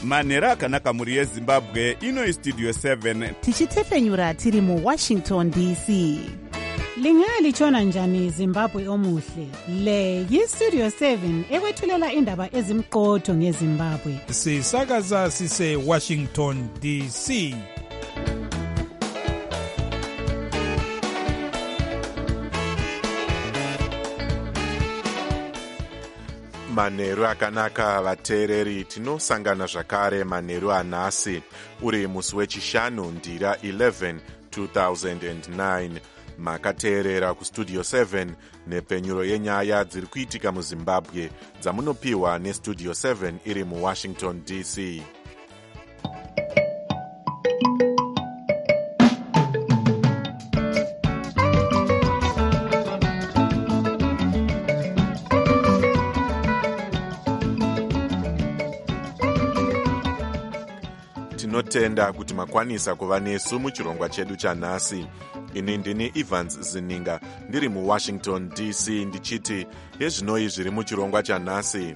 manhero akanaka mhuri yezimbabwe. Ino istudio 7 tichitefenyura tiri muWashington DC. Lingalitshona njani Zimbabwe omuhle? Le yistudio 7 ekwethulela indaba ezimqotho ngeZimbabwe. Sisakaza sise Washington DC. Manheru akanaka vateereri, tinosangana zvakare manheru anhasi uri musi wechishanu ndira 11 2009. Makateerera kustudio 7 nepfenyuro yenyaya dziri kuitika muZimbabwe dzamunopiwa nestudio 7 iri muWashington DC. Tinotenda kuti makwanisa kuva nesu muchirongwa chedu chanhasi. Ini ndini Evans Zininga ndiri muWashington DC ndichiti yezvinoi zviri muchirongwa chanhasi.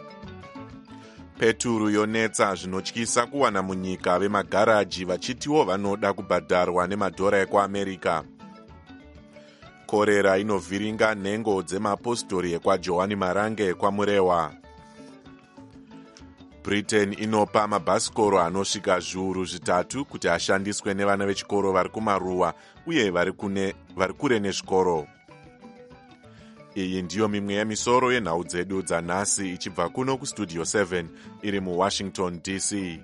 Peturu yonetsa zvinotyisa kuwana munyika vemagaraji vachitiwo vanoda kubhadharwa nemadhora ekuAmerica. Korera inovhiringa nhengo dzemapostori ekwaJohani Marange kwaMurewa. Britain inopa mabhasikoro anosvika zviuru zvitatu kuti ashandiswe nevana vechikoro vari kumaruwa uye vari kure nezvikoro. Iyi ndiyo mimwe yemisoro yenhau dzedu dzanhasi ichibva kuno kustudio 7 iri muWashington DC.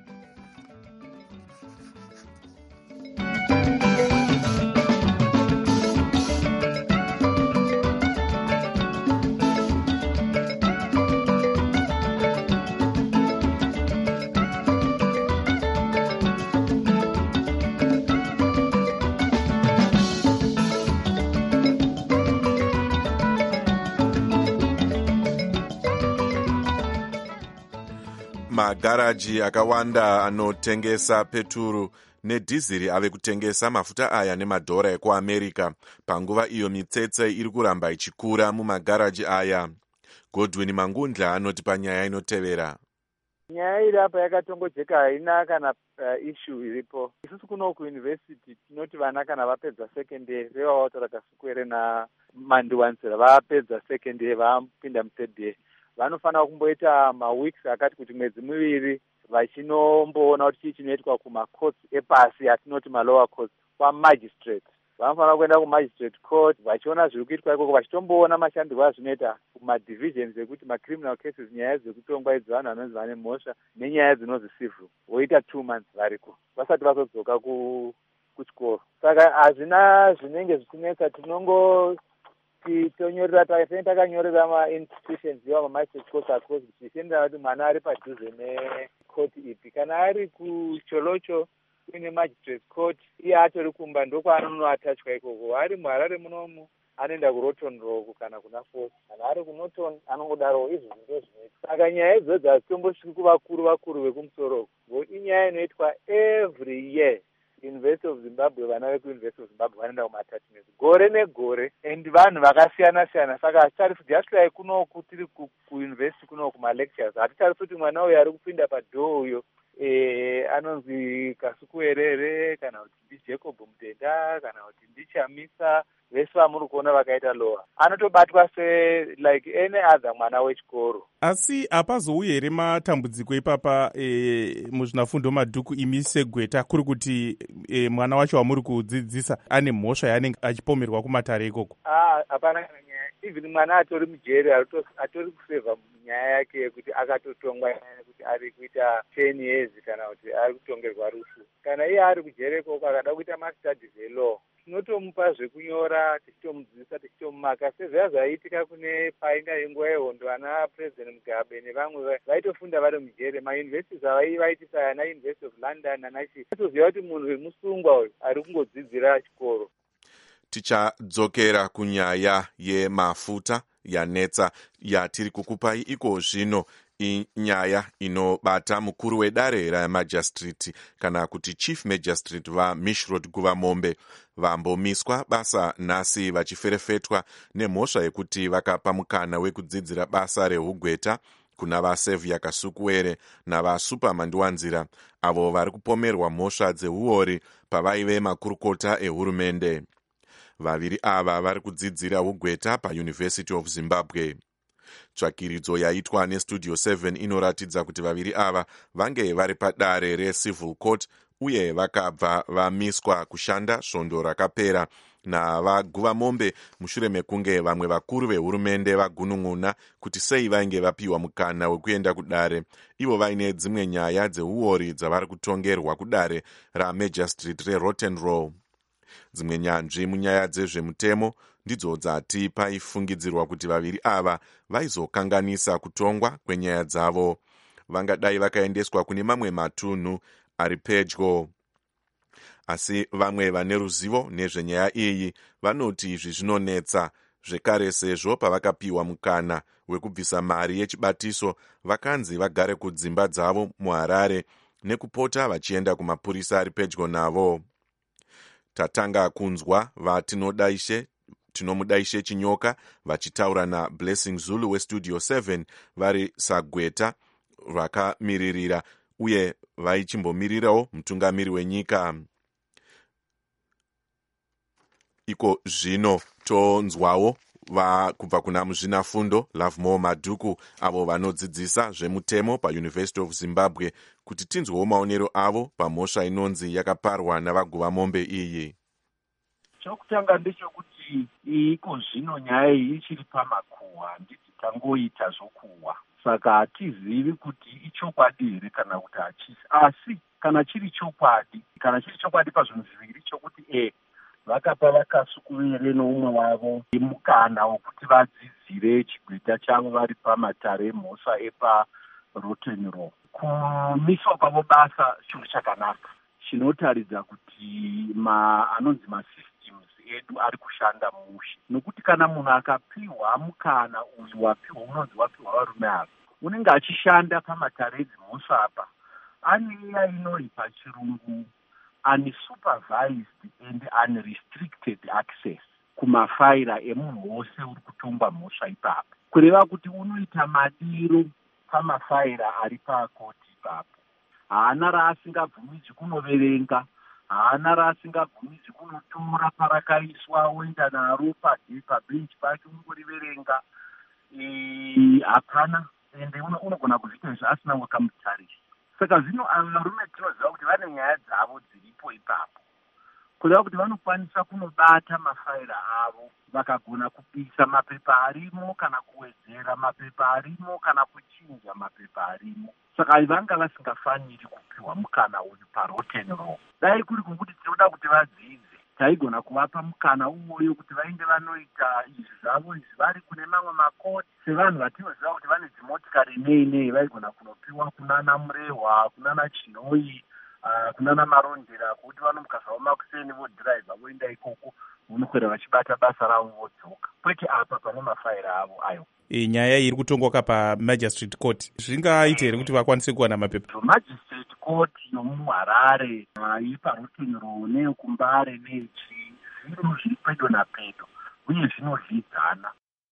Magaraji akawanda anotengesa peturu nedhiziri ave kutengesa mafuta aya nemadhora ekuAmerica panguva iyo mitsetse iri kuramba ichikura mumagaraji aya. Godwin Mangundla anoti panyaya inotevera. Nyaya iri apa yakatongojeka, haina kana issue iripo. Isusu kuno kuuniversity tinoti vana kana vapedza secondary vevavatora kasukwere namandiwanisira vapedza secondary vapinda muthird year vanofanira kumboita maweeks akati kuti mwedzi miviri vachinomboona kuti chii chinoitwa kumacourts epasi atinoti malower courts kwamagistrate. Vanofanira kuenda kumagistrate court vachiona zviri kuitwa ikoko, vachitomboona mashandirwo azvinoita kumadivisions ekuti macriminal cases, nyaya dzekutongwa idzi vanhu vanonzi vane mhosva nenyaya dzinozi civil, voita 2 months variko vasati vazodzoka kuchikoro. Saka hazvina zvinenge zvichinetsa, tonyorera takanyorera ma-institutions iwa ma-magistrate courts across zvichiendera kuti mwana ari padhuze necourt ipi. Kana ari kucholocho uine magistrate court iye atori kumba ndokwaanonoatachwa ikoko. Ari muHarare munomu anoenda kuRoton Rock kana kuna Force, kana ari kuNorton anongodaro. Izvi ndo zvinoitwa. Saka nyaya idzodzo hadzitombosviki kuvakuru vekumusoro, ngokuti inyaya inoitwa every year. University of Zimbabwe, vana vekuUniversity of Zimbabwe vanoenda kuma-attachments gore negore, and vanhu vakasiyana-siyana. Saka hatitarisi jashlai kunoku tiri kuuniversity kunoku kuma-lectures, hatitarisi kuti mwana uyo ari kupinda padhoo uyo anonzi Kasukuerere kana kuti ndiJacob Mutenda kana kuti ndiChamisa, vese vamuri kuona vakaita lowa, anotobatwa like any other mwana wechikoro. Asi hapazouyi here matambudziko ipapa muzvinafundo madhuku imi segweta, kuri kuti mwana wacho wamuri kudzidzisa ane mhosva yaanenge achipomerwa kumatare ikoko? Hapana nyaya. Even mwana atori mujeri atori kusevha nyaya yake yekuti akatotongwa kuti ari kuita 10 years kana kuti ari kutongerwa rufu. Kana iye ari kujeri ikoko akada kuita mastudies elaw, tinotomupa zvekunyora, tichitomudzidzisa, tichitomumaka, sezvaya zvaiitika kune painga yenguva yehondo ana President Mugabe nevamwe vaitofunda vari mujeri. Mauniversities avaitisa ana University of London anachi toziva kuti munhu wemusungwa uyu ari kungodzidzira chikoro. Tichadzokera kunyaya yemafuta yanetsa yatiri kukupai iko zvino. Inyaya inobata mukuru wedare ramajistrate kana kuti chief magistrate vaMishrod Guvamombe vambomiswa basa nhasi vachiferefetwa nemhosva yekuti vakapa mukana wekudzidzira basa rehugweta kuna vasevhia kasukuwere navasuperman ndiwanzira avo vari kupomerwa mhosva dzeuori pavaive makurukota ehurumende. Vaviri ava vari kudzidzira ugweta paUniversity of Zimbabwe. Tsvakiridzo yaitwa neStudio 7 inoratidza kuti vaviri ava vange vari padare recivil court uye vakabva vamiswa kushanda svondo rakapera navaguvamombe mushure mekunge vamwe vakuru vehurumende vagunun'una kuti sei vainge vapiwa mukana wekuenda kudare, ivo vaine dzimwe nyaya dzeuori dzavari kutongerwa kudare raMagistrate reRotten Row. Dzimwe nyanzvi munyaya dzezvemutemo ndidzo dzati paifungidzirwa kuti vaviri ava vaizokanganisa kutongwa kwenyaya dzavo. Vangadai vakaendeswa kune mamwe matunhu ari pedyo. Asi vamwe vane ruzivo nezvenyaya iyi vanoti izvi zvinonetsa, zvekare sezvo pavakapiwa mukana wekubvisa mari yechibatiso vakanzi vagare kudzimba dzavo muHarare nekupota vachienda kumapurisa ari pedyo navo. Tatanga kunzwa vatinomudaishe Chinyoka vachitaura naBlessing Zulu weStudio 7 vari sagweta vakamiririra uye vaichimbomirirawo mutungamiri wenyika. Iko zvino tonzwawo kubva kuna muzvinafundo Lovemore Madhuku avo vanodzidzisa zvemutemo paUniversity of Zimbabwe kuti tinzwewo maonero avo pamhosva inonzi yakaparwa navaguvamombe iyi. Chokutanga ndechekuti iko zvino nyaya iyi ichiri pamakuhwa, nditi tangoita zvokuhwa, saka hatizivi kuti ichokwadi here kana kuti hachisi. Asi kana chiri chokwadi pazvinhu zviviri, chokuti vakapa vakasukuwere noumwe wavo mukana wokuti vadzidzire chigweta chavo vari pamatare emhosva epaRotten Row. Kumiswa kwavo basa chinhu chakanaka chinotaridza kuti anonzi masystems edu ari kushanda mushe, nokuti kana munhu akapiwa mukana uyu unonzi wapiwa varume ava, unenge achishanda pamatare edzimhosva apa, ane iya inori pachirungu unsupervised and unrestricted access kumafaira emunhu wose uri kutongwa mhosva ipapo, kureva kuti unoita madiro pamafaira ari pakoti ipapo. Haana raasingabvumidzwi kunoverenga, haana raasingabvumidzwi kunotora parakaiswa oenda naro pabhenchi pake ungoriverenga. Hapana, ende unogona kuzviita izvi asina wakamutarisa. Saka zvino varume tinoziva kuti vane nyaya dzavo dziripo ipapo, kureva kuti vanokwanisa kunobata mafaira avo vakagona kupisa mapepa arimo kana kuwedzera mapepa arimo kana kuchinja mapepa arimo. Saka vanga vasingafaniri kupiwa mukana uyu paRotten Row. Dai kuri kunguti tinoda kuti vadzidze, taigona kuvapa mukana uwoyo kuti vainde vanoita izvi zvavo izvi vari kune mamwe makoti. Sevanhu vatinoziva kuti vane dzimotikari nei vaigona kunopiwa kunana Murehwa, kunana Chinoi, kunana Marondera, kuti vanomuka zvavo makuseni vodhiraivha voenda ikoko vonokwera vachibata basa ravo vodzoka, kwete apa pane mafaira avo ayo. Nyaya iri kutongwa paMagistrate Court zvingaite here kuti vakwanise kuwana mapepa? Magistrate Court yomuHarare iri paRotten Row neyokuMbare nechi zviro zviri pedo napedo uye zvinodyidzana.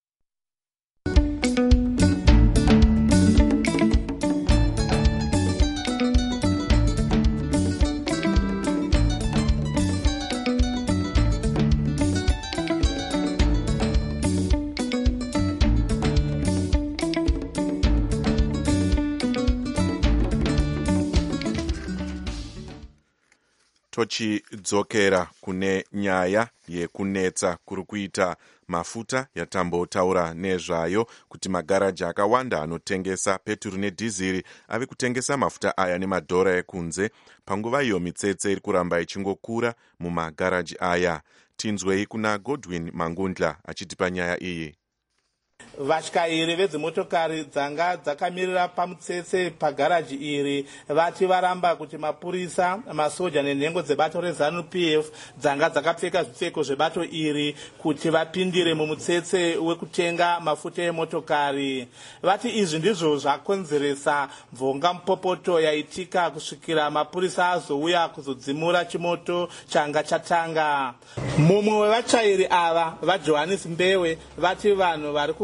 Tochidzokera kune nyaya yekunetsa kuri kuita mafuta yatambotaura nezvayo kuti magaraji akawanda anotengesa peturu nedhiziri ave kutengesa mafuta aya nemadhora ekunze, panguva iyo mitsetse iri kuramba ichingokura mumagaraji aya. Tinzwei kuna Godwin Mangundla achitipa nyaya iyi. Vatyairi vedzimotokari dzanga dzakamirira pamutsetse pagaraji iri vati varamba kuti mapurisa, masoja nenhengo dzebato reZANU-PF dzanga dzakapfeka zvipfeko zvebato iri kuti vapindire mumutsetse wekutenga mafuta emotokari. Vati izvi ndizvo zvakonzeresa mvonga mupopoto yaitika kusvikira mapurisa azouya kuzodzimura chimoto changa chatanga. Mumwe wevatyairi ava, vaJohannes Mbewe, vati vanhu vari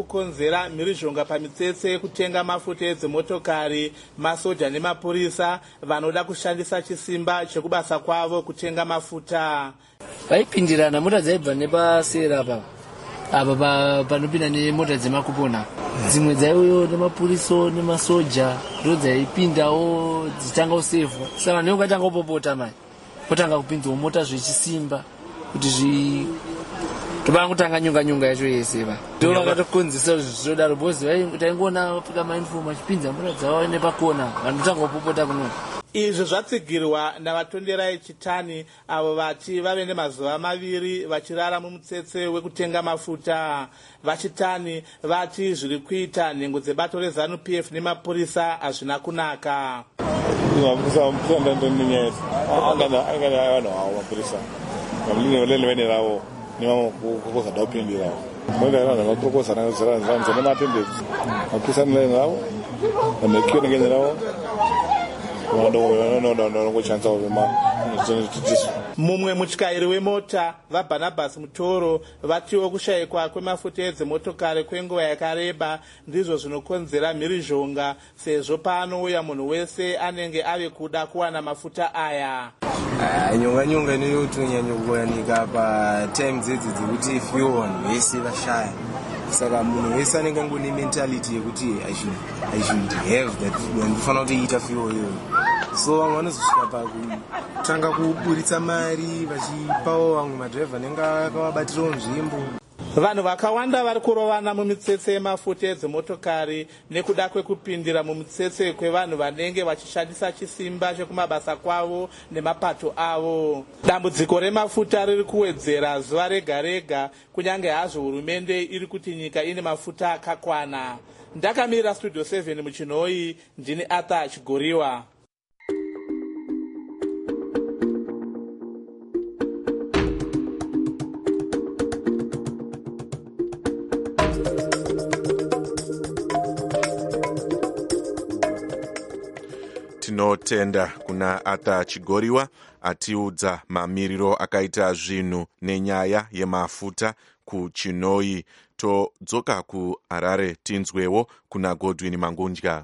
kukonzera mhirizhonga pamitsetse yekutenga mafuta edzimotokari, masoja nemapurisa vanoda kushandisa chisimba chekubasa kwavo kutenga mafuta. Vaipindirana mota dzaibva nepasera apa panopinda nemota dzemakupona. Dzimwe dzaiuyo nemapuriso nemasoja ndo dzaipindawo dzitanga usevha. Saka vanhu vakatanga kupopota mai. Kotanga kupinzwa mota zvechisimba kuti tobanga kutanga nyonga yacho yese va. Ndo vakatokonzesa zvinodaro bozi taingoona Africa Mindful achipinza mota dzavo nepakona vanhu tanga kupopota kuno. Izvi zvatsigirwa navatonderai Chitani avo vati vave nemazuva 2 vachirara mumutsetse wekutenga mafuta. VaChitani vati zviri kuita nhengo dzebato reZANU-PF nemapurisa hazvina kunaka. Mumwe mutyairi wemota vaBarnabas Mutoro vatiwo kushayikwa kwemafuta edzimotokari kwenguva yakareba ndizvo zvinokonzera mhirizhonga, sezvo paanouya munhu wese anenge ave kuda kuwana mafuta aya. Nyonga inotonyanya kuwanika patime dzedzi dzekuti fuel vanhu vese vashaya. Saka munhu wese anenge ngoni mentality yekuti I should have that ndifana kuti ita fuel hiyo. So vamwe vanozosvika pakutanga kuburitsa mari vachipawo vamwe madhiraivha anenge akavabatirawo nzvimbo. Vanhu vakawanda vari kurovana mumitsetse yemafuta edzimotokari nekuda kwekupindira mumitsetse kwevanhu vanenge vachishandisa chisimba chekumabasa kwavo nemapato avo. Dambudziko remafuta riri kuwedzera zuva rega rega, kunyange hazvo hurumende iri kuti nyika ine mafuta akakwana. Ndakamira Studio 7 muChinoi, ndini Arthur Chigoriwa. Tinotenda kuna Arthur Chigoriwa atiudza mamiriro akaita zvinhu nenyaya yemafuta kuChinoi. Todzoka kuHarare tinzwewo kuna Godwin Mangundya.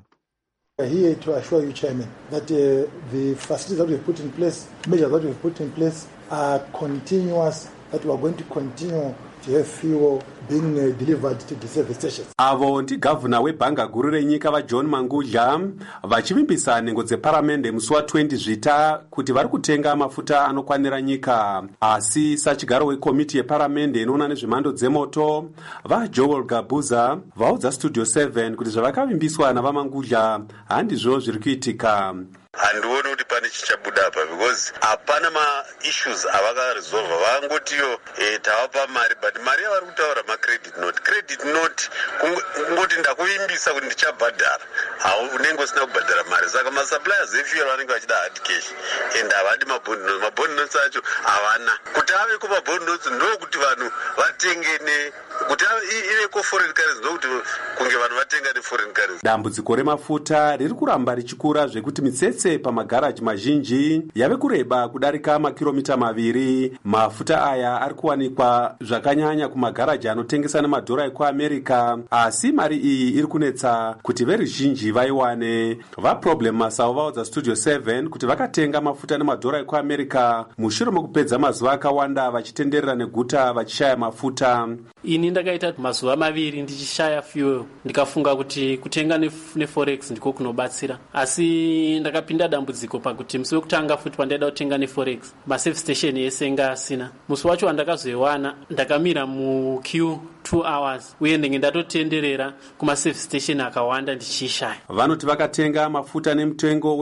Here to assure you, Chairman, that the facilities that we have put in place, measures that we have put in place are continuous, that we are going to continue to have fuel being delivered to the service stations. Avo ndi gavana webhanga guru renyika vaJohn Mangudya vachivimbisa nhengo dzeparamende musi wa20 Zvita kuti vari kutenga mafuta anokwanira nyika. Asi sachigaro wekomiti yeparamende inoona nezvemhando dzemoto vaJoel Gabuza vaudza Studio 7 kuti zvavakavimbiswa navaMangudya handizvo zviri kuitika. Handioni kuti pane chichabuda apa because hapana ma-issues avakaresolva. Vangotiyo tavapa mari, but mari yavari kutaura ma-credit note kungoti ndakuvimbisa kuti ndichabhadhara, unenge usina kubhadhara mari. Saka masuppliers efuel vanenge vachida hard cash and havadi mabond notes acho havana. Kuti ave kumabond notes ndokuti vanhu vatenge kuti iveko foreign currency ndokuti kunge vanhu vatenga neforeign currency. Dambudziko remafuta riri kuramba richikura zvekuti mitsetse pamagaraji mazhinji yave kureba kudarika makiromita 2. Mafuta aya ari kuwanikwa zvakanyanya kumagaraji anotengesa nemadhora ekuAmerica, asi mari iyi iri kunetsa kuti veruzhinji vaiwane. VaProblem Masawo vaudza Studio 7 kuti vakatenga mafuta nemadhora ekuAmerica mushure mekupedza mazuva akawanda vachitenderera neguta vachishaya mafuta. Ini ndakaita mazuva 2 ndichishaya fuel, ndikafunga kuti kutenga neforex ndiko kunobatsira, asi ndakapinda dambudziko pakuti musi wekutanga futi pandaida kutenga neforex maservice station yese inga asina. Musi wacho wandakazoiwana ndakamira muqueue 2 hours uye ndenge ndatotenderera kumaservice station akawanda ndichishaya. Vanoti vakatenga mafuta nemutengo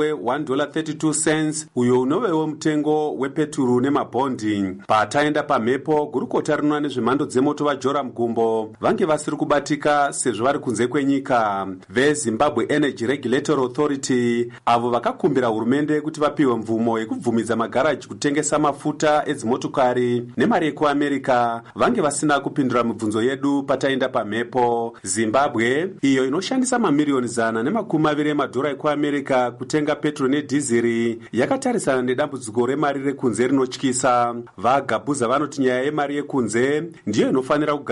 we$1.32 uyo unovewo mutengo wepeturu nemabhondi. Pataenda pamhepo gurukota rinoona nezvemhando dzemoto vaJoram Gumbo vange vasiri kubatika sezvo vari kunze kwenyika. VeZimbabwe Energy Regulatory Authority avo vakakumbira hurumende kuti vapiwe mvumo yekubvumidza magaraji kutengesa mafuta edzimotokari nemari yekuAmerica vange vasina kupindura mibvunzo yedu pataenda pamhepo. Zimbabwe iyo inoshandisa mamiriyoni 120 emadhora ekuAmerica kutenga petrol nedhiziri yakatarisana nedambudziko remari rekunze rinotyisa. VaGabuza vanoti nyaya yemari yekunze ndiyo inofanira kugadzirwa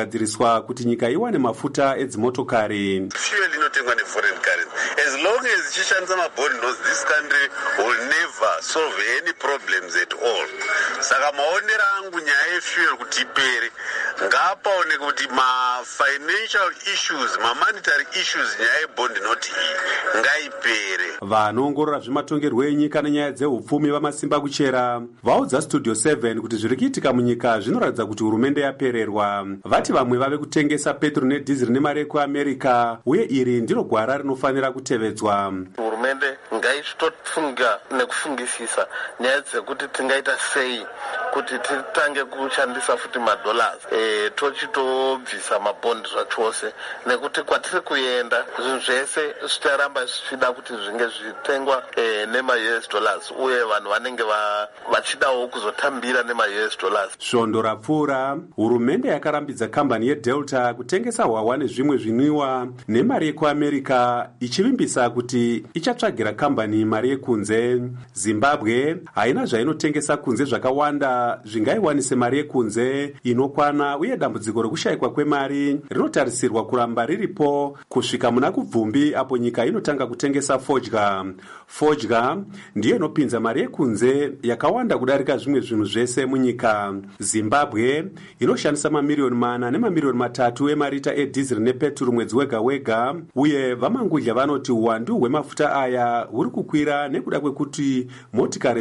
kugadziriswa kuti nyika iwane mafuta edzimotokari. Fuel inotengwa neforeign currency. As long as ichishandisa mabond notes, this country will never solve any problems at all. Saka maonero angu nyaya yefuel kuti ipere, ngapaoneke kuti ma-financial issues, ma-monetary issues nyaya yebond note iyi ngaipere. Vanoongorora zvematongerwo enyika nenyaya dzeupfumi vamasimba kuchera vaudza Studio 7 kuti zviri kuitika munyika zvinoratidza kuti hurumende yapererwa. Vati vamwe vave kutengesa petro nedhiziri nemari yekuamerica, uye iri ndiro gwara rinofanira kutevedzwa. Hurumende ngaitofunga nekufungisisa nyaya dzekuti tingaita sei kuti titange kushandisa futi madollars tochitobvisa mabondi zvachose, nekuti kwatiri kuenda zvinhu zvese zvicharamba zvichida kuti zvinge zvitengwa nema-US dollars, uye vanhu vanenge vachidawo kuzotambira nema-US dollars. Svondo rapfuura, hurumende yakarambidza kambani yeDelta kutengesa hwahwa nezvimwe zvinwiwa nemari yekuamerica, ichivimbisa kuti ichatsvagira kambani mari yekunze. Zimbabwe haina zvainotengesa kunze zvakawanda zvingaiwanise mari yekunze inokwana, uye dambudziko rekushayikwa kwemari rinotarisirwa kuramba riripo kusvika muna kubvumbi, apo nyika inotanga kutengesa fodya. Fodya ndiyo inopinza mari yekunze yakawanda kudarika zvimwe zvinhu zvese munyika. Zimbabwe inoshandisa mamiliyoni 4 nemamiliyoni 3 emarita edhiziri nepeturu mwedzi wega wega, uye vamangudya vanoti uwandu hwemafuta aya huri kukwira nekuda kwekuti motikari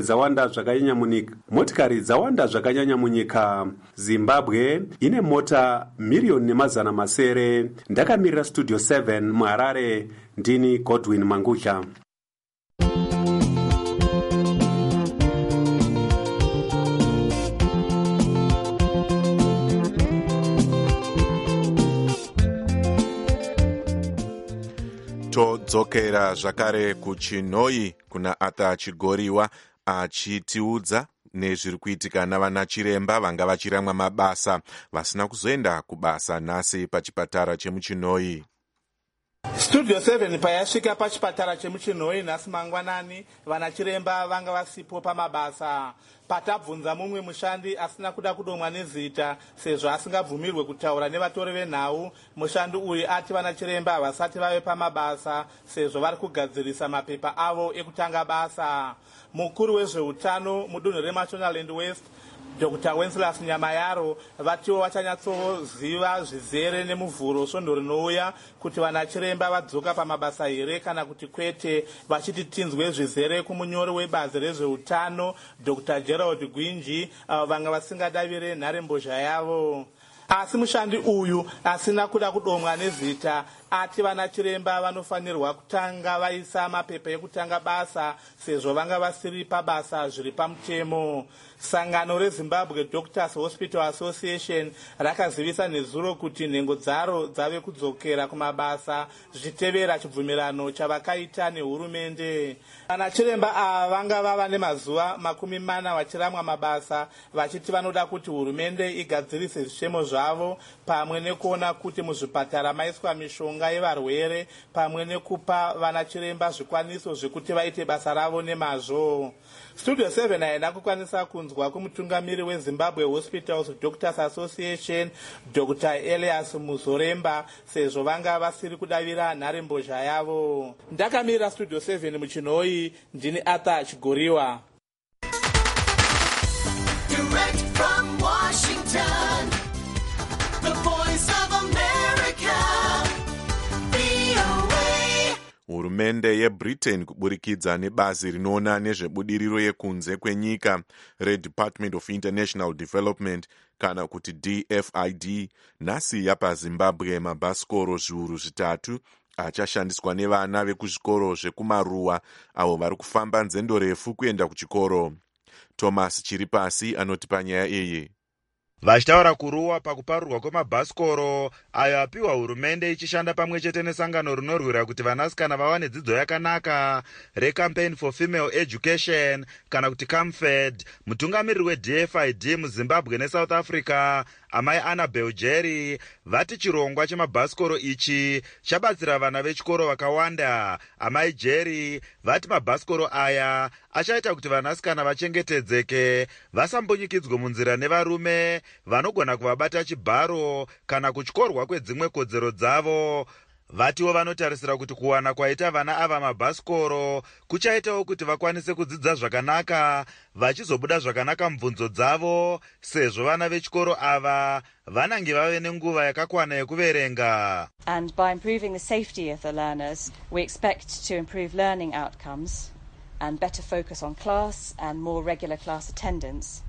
dzawanda zvakanyanya munyika. Zimbabwe ine mota miliyoni 900,000. Ndakamirira Studio 7 muHarare, ndini Godwin Mangudya. Todzokera zvakare kuChinoi kuna Arthur Chigoriwa achitiudza nezviri kuitika navana chiremba vanga vachiramwa mabasa vasina kuzoenda kubasa nhasi pachipatara chemuChinoi. Studio 7 payasvika pachipatara chemuChinoi nhasi mangwanani, vana chiremba vanga vasipo pamabasa. Patabvunza mumwe mushandi asina kuda kudomwa nezita sezvo asingabvumirwe kutaura nevatori venhau, mushandi uyu ati vana chiremba havasati vave pamabasa sezvo vari kugadzirisa mapepa avo ekutanga basa. Mukuru wezveutano mudunhu reMashonaland West, Dr. Wenceslas Nyamayaro, vatiwo vachanyatsoziva zvizere nemuvhuro svondo rinouya kuti vana chiremba vadzoka pamabasa here kana kuti kwete, vachiti tinzwe zvizere kumunyori webazi rezveutano Dr. Gerald Gwinji, avo vanga vasingadavire nharembozha yavo. Asi mushandi uyu asina kuda kudomwa nezita ati vana chiremba vanofanirwa kutanga vaisa mapepa ekutanga basa sezvo vanga vasiri pabasa zviri pamutemo. Sangano reZimbabwe Doctors Hospital Association rakazivisa nezuro kuti nhengo dzaro dzave kudzokera kumabasa zvichitevera chibvumirano chavakaita nehurumende. Vana chiremba ava vanga vava nemazuva 40 vachiramwa mabasa, vachiti vanoda kuti hurumende igadzirise zvishemo zvavo pamwe nekuona kuti muzvipatara maiswa mishonga yevarwere pamwe nekupa vana chiremba zvikwaniso zvekuti vaite basa ravo nemazvo. Studio 7 haina kukwanisa kunzwa kumutungamiri weZimbabwe Hospitals Doctors Association Dr. Elias Muzoremba sezvo vanga vasiri kudavira nharembozha yavo. Ndakamirira Studio 7 muChinoi, ndini Arthur Chigoriwa. Direct from Washington, the voice of America, VOA. Hurumende yeBritain kuburikidza nebazi rinoona nezvebudiriro yekunze kwenyika reDepartment of International Development kana kuti DFID nhasi yapa Zimbabwe mabhasikoro zviuru 3 achashandiswa nevana vekuzvikoro zvekumaruwa avo vari kufamba nzendo refu kuenda kuchikoro. Thomas Chiripasi anotipa nyaya iyi. Vachitaura kuruwa pakuparurwa kwemabhasikoro ayo apiwa hurumende ichishanda pamwe chete nesangano rinorwira kuti vanasikana vawane dzidzo yakanaka reCampaign for Female Education kana kuti CAMFED. Mutungamiriri weDFID muZimbabwe neSouth Africa amai Annabel Jerry, vati chirongwa chemabhasikoro ichi chabatsira vana vechikoro vakawanda. Amai Jerry vati mabhasikoro aya achaita kuti vanasikana vachengetedzeke, vasambonyikidzwe munzira nevarume vanogona kuvabata chibharo kana kutyorwa kwedzimwe kodzero dzavo. Vatiwo vanotarisira kuti kuwana kwaita vana ava mabhasikoro kuchaitawo kuti vakwanise kudzidza zvakanaka, vachizobuda zvakanaka mubvunzo dzavo, sezvo vana vechikoro ava vanange vave nenguva yakakwana yekuverenga. And by improving the safety of the learners, we expect to improve learning outcomes and better focus on class and more regular class attendance.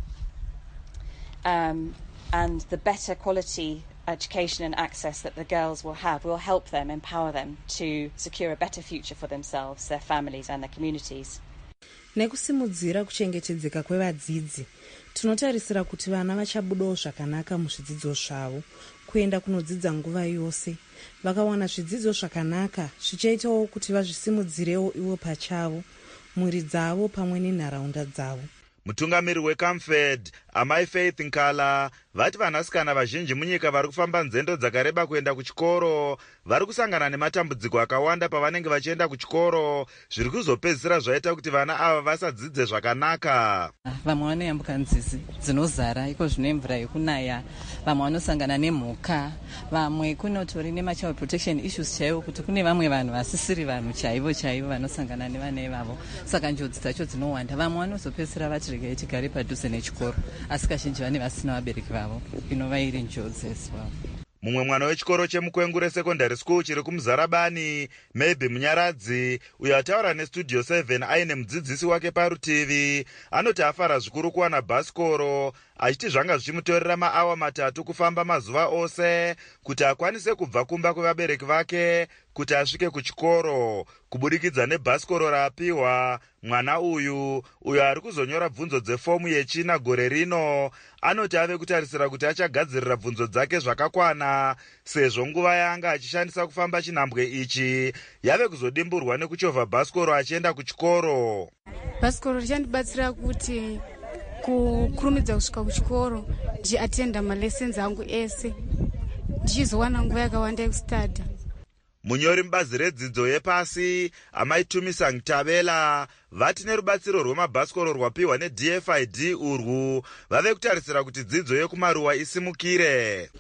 And the better quality education and access that the girls will have will help them, empower them to secure a better future for themselves, their families and their communities. Nekusimudzira kuchengetedzeka kwevadzidzi, tinotarisira kuti vana vachabudawo zvakanaka muzvidzidzo zvavo, kuenda kunodzidza nguva yose. Vakawana zvidzidzo zvakanaka, zvichaitawo kuti vazvisimudzirewo ivo pachavo, mhuri dzavo pamwe nenharaunda dzavo. Mutungamiri weCamfed, amai Faith Nkala, vati vanasikana vazhinji munyika vari kufamba nzendo dzakareba kuenda kuchikoro vari kusangana nematambudziko akawanda pavanenge vachienda kuchikoro, zviri kuzopedzisira zvaita kuti vana ava vasadzidze zvakanaka. Vamwe vanoyambuka nzizi dzinozara iko zvine mvura yekunaya, vamwe vanosangana nemhuka, vamwe kunotori nemachild protection issues chaivo, kuti kune vamwe vanhu vasisiri vanhu chaivo vanosangana nevana ivavo, saka njodzi dzacho dzinowanda. Vamwe vanozopedzisira vati regai tigare padhuze nechikoro, asi kazhinji vane vasina vabereki vavo, inova iri njodzi as well. Mumwe mwana wechikoro chemukwengure secondary school chiri kumuzarabani, Maybe Munyaradzi, uyo ataura nestudio 7 aine mudzidzisi wake parutivi, anoti afara zvikuru kuwana bhasikoro, achiti zvanga zvichimutorera maawa 3 kufamba mazuva ose kuti akwanise kubva kumba kwevabereki vake kuti asvike kuchikoro. Kubudikidza nebhasikoro raapiwa, mwana uyu ari kuzonyora bvunzo dzefomu yechina gore rino, anoti ave kutarisira kuti achagadzirira bvunzo dzake zvakakwana, sezvo nguva yaanga achishandisa kufamba chinhambwe ichi yave kuzodimburwa nekuchovha bhasikoro achienda kuchikoro. Bhasikoro richandibatsira kuti kukurumidza kusvika kuchikoro, ndichiatenda malessons angu ese, ndichizowana nguva yakawanda yekustadha. Munyori mubazi redzidzo yepasi, amai Tumisang Tabela, vati nerubatsiro rwemabhasikoro rwapiwa neDFID urwu vave kutarisira kuti dzidzo yekumaruwa isimukire.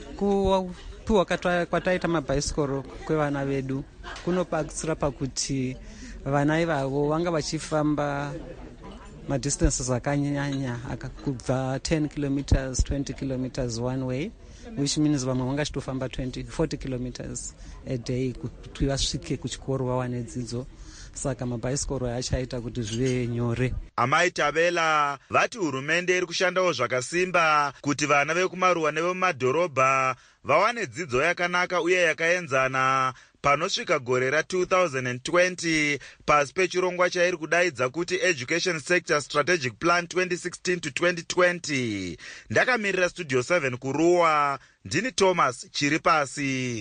Kupiwa kwataita mabhasikoro kwevana vedu kunobatsira pakuti vana ivavo vanga vachifamba madistances akanyanya kubva 10 kilometers 20 kilometers one way, which means vamwe vanga chitofamba 40 kilometers a day kuti vasvike kuchikoro vawane dzidzo, saka mabhasikoro achaita kuti zvive nyore. Amai Tabela vati hurumende iri kushandawo zvakasimba kuti vana vekumaruwa nevemumadhorobha vawane dzidzo yakanaka uye yakaenzana panosvika gore ra2020 pasi pechirongwa chairi kudaidza kuti Education Sector Strategic Plan 2016 to 2020. Ndakamirira Studio 7 kuruwa, ndini Thomas Chiripasi.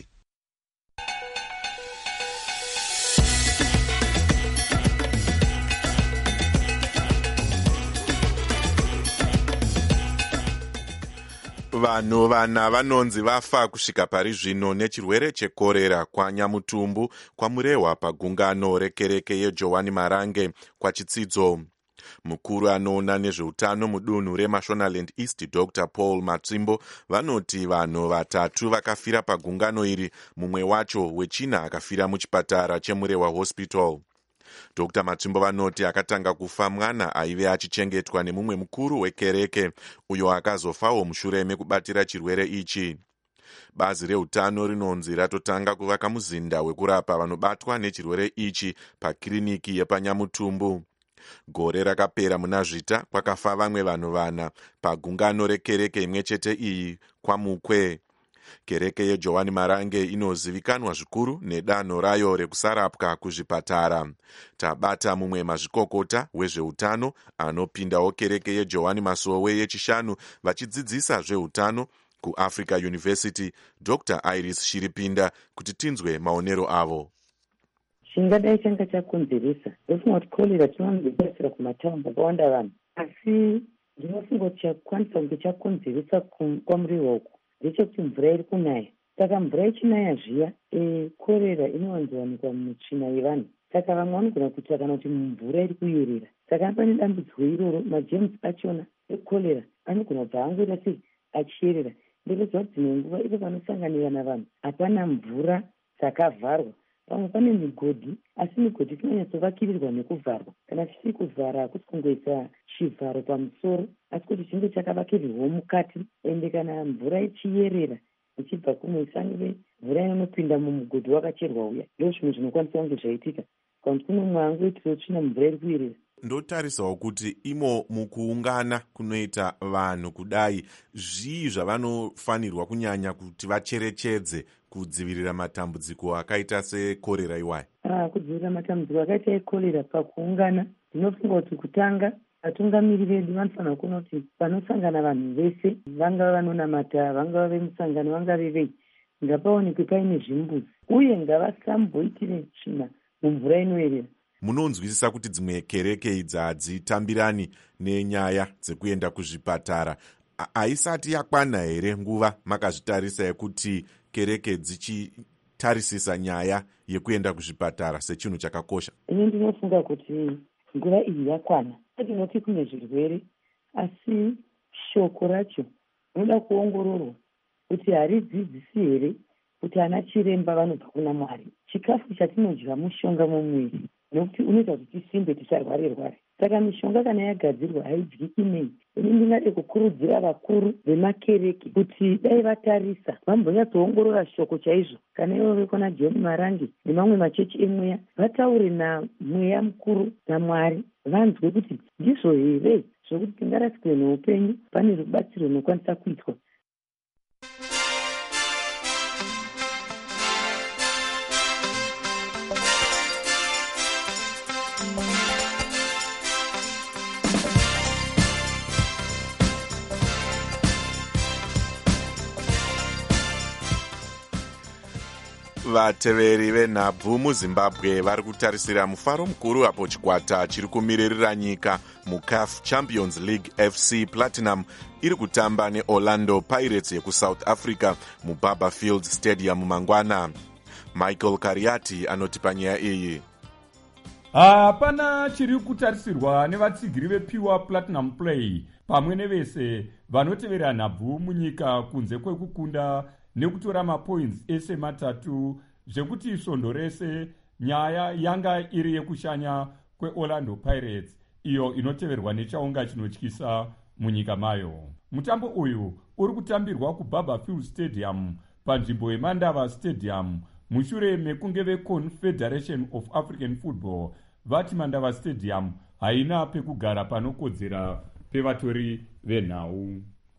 Vanhu vana vanonzi vafa kusvika pari zvino nechirwere chekorera kwaNyamutumbu kwamurehwa pagungano rekereke yeJowani Marange kwachitsidzo. Mukuru anoona nezveutano mudunhu reMashonaland East, Dr. Paul Matsimbo, vanoti vanhu 3 vakafira pagungano iri, mumwe wacho wechina akafira muchipatara chemurehwa hospital. Dr. Matsimbo vanoti akatanga kufa mwana aive achichengetwa nemumwe mukuru wekereke, uyo akazofawo mushure mekubatira chirwere ichi. Bazi reutano rinonzi ratotanga kuvaka muzinda wekurapa vanobatwa nechirwere ichi pakiriniki yepaNyamutumbu. Gore rakapera muna Zvita kwakafa vamwe vanhu 4 pagungano rekereke imwe chete iyi kwaMukwe. Kereke yeJowani Marange inozivikanwa zvikuru nedanho rayo rekusarapwa kuzvipatara. Tabata mumwe mazvikokota wezveutano anopindawo kereke yeJowani Masowe yechishanu vachidzidzisa zveutano kuAfrica University, Dr. Iris Shiripinda, kuti tinzwe maonero avo. Chingadai changa chakonzeresa ndofunga kuti korera chinozobatsira kumataundi akawanda vanhu, asi ndinofunga kuti chakwanisa kunge chakonzeresa kwamuriwa uku ndechekuti mvura iri kunaya. Saka mvura ichinaya zviya korera inowanzowanikwa mutsvina yevanhu. Saka vamwe vanogona kuita kana kuti mvura iri kuyerera. Saka pane dambudziko iroro, majems achona ekorera anogona kubva angoita sei achiyerera. Ndinoziva kuti dzimwe nguva ipo panosanganirana vanhu hapana mvura dzakavharwa. Pamwe pane migodhi, asi migodhi inonyatsovakirirwa nekuvharwa. Kana tisiri kuvhara hakusi kungoisa chivharo pamusoro, asi kuti chinge chakavakirirwawo mukati. Ende kana mvura ichiyerera ichibva kumwe isange mvura inopinda mumugodhi wakacherwa uya, ndo zvimwe zvinokwanisa kunge zvaitika. Kana kuti mumwe angoitira tsvina mvura iri kuyerera. Ndotarisawo kuti imo mukuungana kunoita vanhu kudai, zvii zvavanofanirwa kunyanya kuti vacherechedze kudzivirira matambudziko akaita sekorera iwayo? Kudzivirira matambudziko akaita ekorera pakuungana, ndinofunga kuti kutanga vatungamiri vedu vanofanira kuona kuti panosangana vanhu vese, vangava vanonamata, vangava vemusangano, vangave vei, ngapaonekwe paine zvimbuzi, uye ngavasamboitire tsvina mumvura inoyerera. Munonzwisisa kuti dzimwe kereke idzi hadzitambirani nenyaya dzekuenda kuzvipatara. Haisati yakwana here nguva makazvitarisa yekuti kereke dzichitarisisa nyaya yekuenda kuzvipatara sechinhu chakakosha? Ini ndinofunga kuti nguva iyi yakwana. Tinoti kune zvirwere, asi shoko racho rinoda kuongororwa kuti haridzidzisi here kuti ana chiremba vanobva kuna Mwari. Chikafu chatinodya mushonga mumwiri, nokuti unoita kuti tisimbe tisarware-rware. Saka mishonga kana yagadzirwa haidyiki nei. Ini ndingade kukurudzira vakuru vemakereke kuti dai vatarisa vambonyatsoongorora shoko chaizvo. Kana ivo vekona John Marangi nemamwe machechi emweya vataure namweya mukuru naMwari, vanzwe kuti ndizvo here zvokuti tingarasikwe neupenyu, pane rubatsiro runokwanisa kuitwa. Vateveri venhabvu muZimbabwe vari kutarisira mufaro mukuru apo chikwata chiri kumiririra nyika muCAF Champions League FC Platinum iri kutamba neOrlando Pirates yekuSouth Africa muBaba Field Stadium mangwana. Michael Kariati anotipa nyaya iyi. Hapana chiri kutarisirwa nevatsigiri vePure Platinum Play pamwe nevese vanotevera nhabvu munyika kunze kwekukunda nekutora mapoints ese matatu zvekuti svondo rese nyaya yanga iri yekushanya kweOrlando Pirates iyo inoteverwa nechaunga chinotyisa munyika mayo. Mutambo uyu uri kutambirwa kuBaba Field Stadium panzvimbo yeMandava Stadium mushure mekunge veConfederation of African Football vati Mandava Stadium haina pekugara panokodzera pevatori venhau.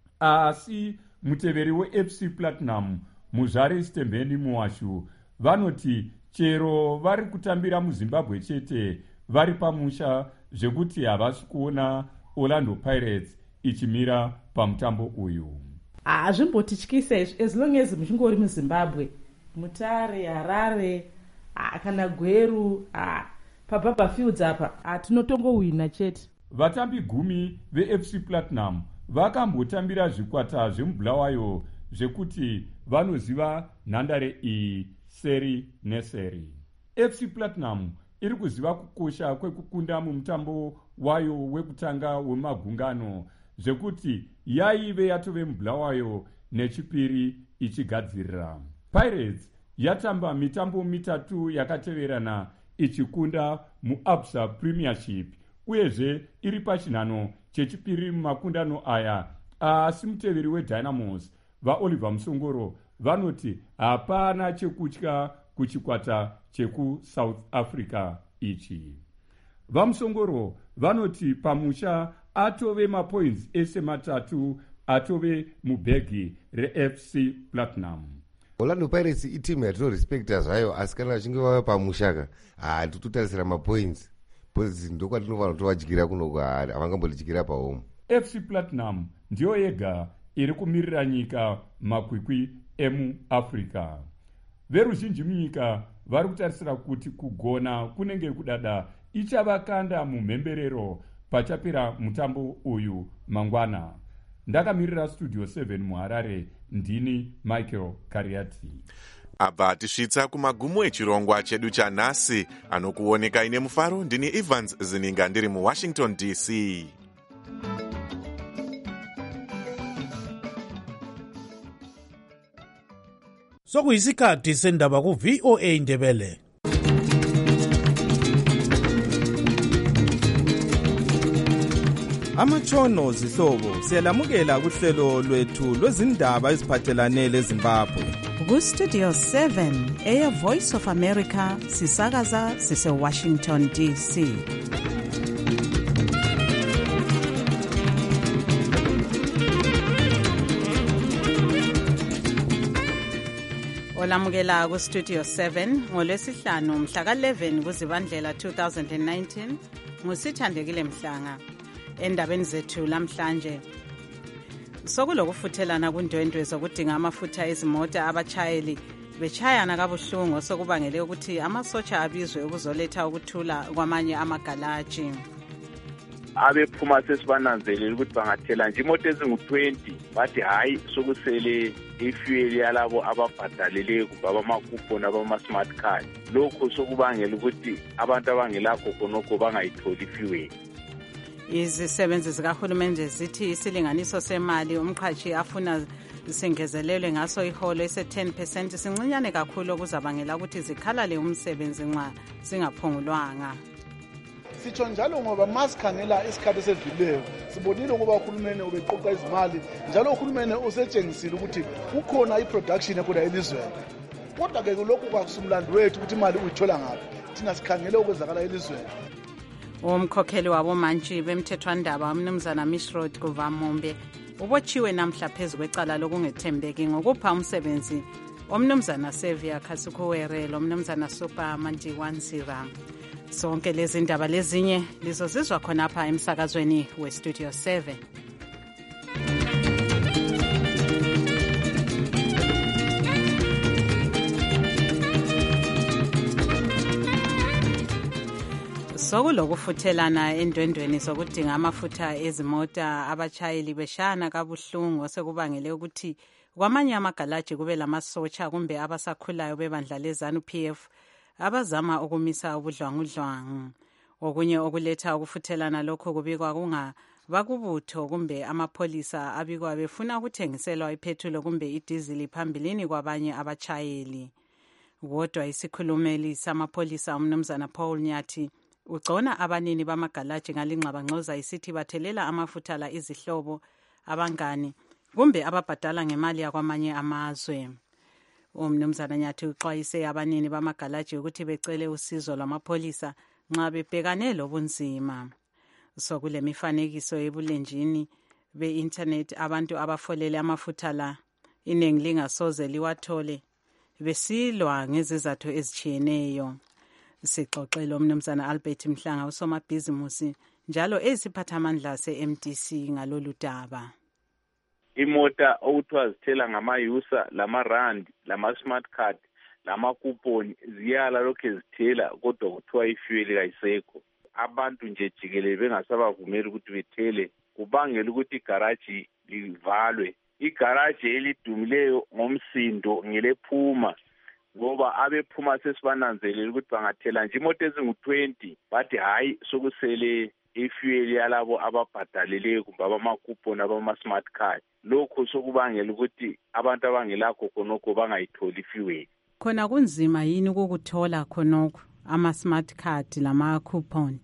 Asi muteveri weFC Platinum Muzvare Stembeni Muwashu vanoti chero vari kutambira muZimbabwe chete vari pamusha zvekuti havasi kuona Orlando Pirates ichimira pamutambo uyu. Hazvimbotityisa as long as muchingori muZimbabwe, Mutare, Harare, kana Gweru, paBaba Fields apa tinotongowina chete. Vatambi 10 veFC Platinum vakambotambira zvikwata zvemubulawayo zvekuti vanoziva nhandare iyi seri neseri. FC Platinum iri kuziva kukosha kwekukunda mumutambo wayo wekutanga wemagungano zvekuti yaive yatove mubulawayo nechipiri ichigadzirira. Pirates yatamba mitambo mitatu yakateverana ichikunda muAbsa Premiership uyezve iri pachinhano chechipiri mumakundano aya. Asi muteveri weDynamos vaOliver Musongoro vanoti hapana chekutya kuchikwata chekuSouth Africa ichi. VaMusongoro vanoti pamusha atove mapoints ese matatu atove mubhegi reFC Platinum. Orlando Pirates itimu yatinorespekta zvayo, asi kana vachinge vava pamushaka hatitotarisira mapoints because ndokwatinofanira kutovadyira kuno, havangambotidyira pahome. FC Platinum ndiyo yega iri kumirira nyika makwikwi emuAfrica. Veruzhinji munyika vari kutarisira kuti kugona kunenge kudada ichavakanda mumhemberero pachapera mutambo uyu mangwana. ndakamirira studio 7 muharare ndini Michael Kariati. abva tisvitsa kumagumo echirongwa chedu chanhasi. Anokuoneka ine mufaro ndini Evans Zininga ndiri muWashington DC. Sokuyisikhathi sendaba ku VOA Ndebele. Amatshono zihlobo siyalamukela kuhlelo lwethu lwezindaba eziphathelane leZimbabwe. Ku-Studio 7 Air Voice of America sisakaza sise-Washington DC. Olamukela ku-Studio 7 ngolwesihlanu mhla ka-11 kuZibandlela 2019 ngusithandekile Mhlanga. Endabeni zethu lamhlanje sokulokufuthelana kundwendwe zokudinga amafutha ezimota abachayeli bechayana kabuhlungu sokubangele ukuthi amasotsha abizwe ukuzoletha ukuthula kwamanye amagalaji. Abephuma sesibananzelela ukuthi bangathela nje imoto ezingu-20 bathi hayi sokusele ifuel yalabo ababhadalele kumbe abamakuponi abama-smart card. Lokho sokubangela ukuthi abantu abangelakho khonokho bangayitholi ifuel. Izisebenzi zikahulumende zithi isilinganiso semali umqhatshi afuna singezelelwe ngaso iholo ese-10% sincinyane kakhulu okuzabangela ukuthi zikhalale umsebenzi nxa singaphungulwanga. Sitsho njalo ngoba masikhangela isikhathi esedluleyo sibonile ukuba uhulumeni ubeqoqa izimali njalo uhulumeni usetshengisile ukuthi kukhona i-production ekhona elizweni. Kodwa-ke lokhu kwakusumlando wethu ukuthi imali uyithola ngaphi thina sikhangele okwenzakala elizweni. Umkhokheli wabomantshi bemthethwandaba umnumzana Mishrod Kuvamombe ubotshiwe namhla phezu kwecala lokungethembeki ngokupha umsebenzi omnumzana Sevia Khasukhuwere lomnumzana Super Mandiwansira. Sonke lezi ndaba lezinye lizozizwa khonapha emsakazweni weStudio 7. Sokulokufuthelana endwendweni zokudinga amafutha ezimota abachayeli beshana kabuhlungu osekubangele ukuthi kwamanye amagalaji kube lamasotsha kumbe abasakhulayo bebandla leZANU-PF abazama ukumisa ubudlwangudlwangu. Okunye okuletha ukufuthelana lokho kubikwa kungabakubutho kumbe amapholisa abikwa befuna ukuthengiselwa iphethulo kumbe idizili phambilini kwabanye abachayeli. Kodwa isikhulumeli samapholisa umnumzana Paul Nyathi ugcona abanini bamagalaji ngalingxabangxoza isithi bathelela amafutha la izihlobo abangani kumbe ababhadala ngemali yakwamanye amazwe. Umnumzana Nyathi uxwayise abanini bamagalaji ukuthi becele usizo lwamapholisa nxa bebhekane lobunzima. Sokule mifanekiso ebulenjini be-internet abantu abafolele amafutha la iningi lingasoze liwathole besilwa ngezizathu ezitshiyeneyo. Sixoxele umnumzana Albert Mhlanga usomabhizimusi njalo eziphathamandla se-MDC ngalolu daba. Imota okuthiwa zithela ngama-user lama-rand lama-smart card lamakuponi ziyala lokhu zithela kodwa kuthiwa ifuel kayisekho. Abantu nje jikelele bengasabavumeli ukuthi bethele kubangela ukuthi igaraji livalwe. Igaraji elidumileyo ngomsindo ngelephuma ngoba abephuma sesibananzelela ukuthi bangathela nje imoto ezingu-20 bathi hayi sokusele ifuel yalabo ababhadalele kumbe abamakuponi abama-smart card. Lokho sokubangela ukuthi abantu abangelakho khonokho bangayitholi ifuel. Khona kunzima yini ukukuthola khonokho ama-smart card lama-coupon?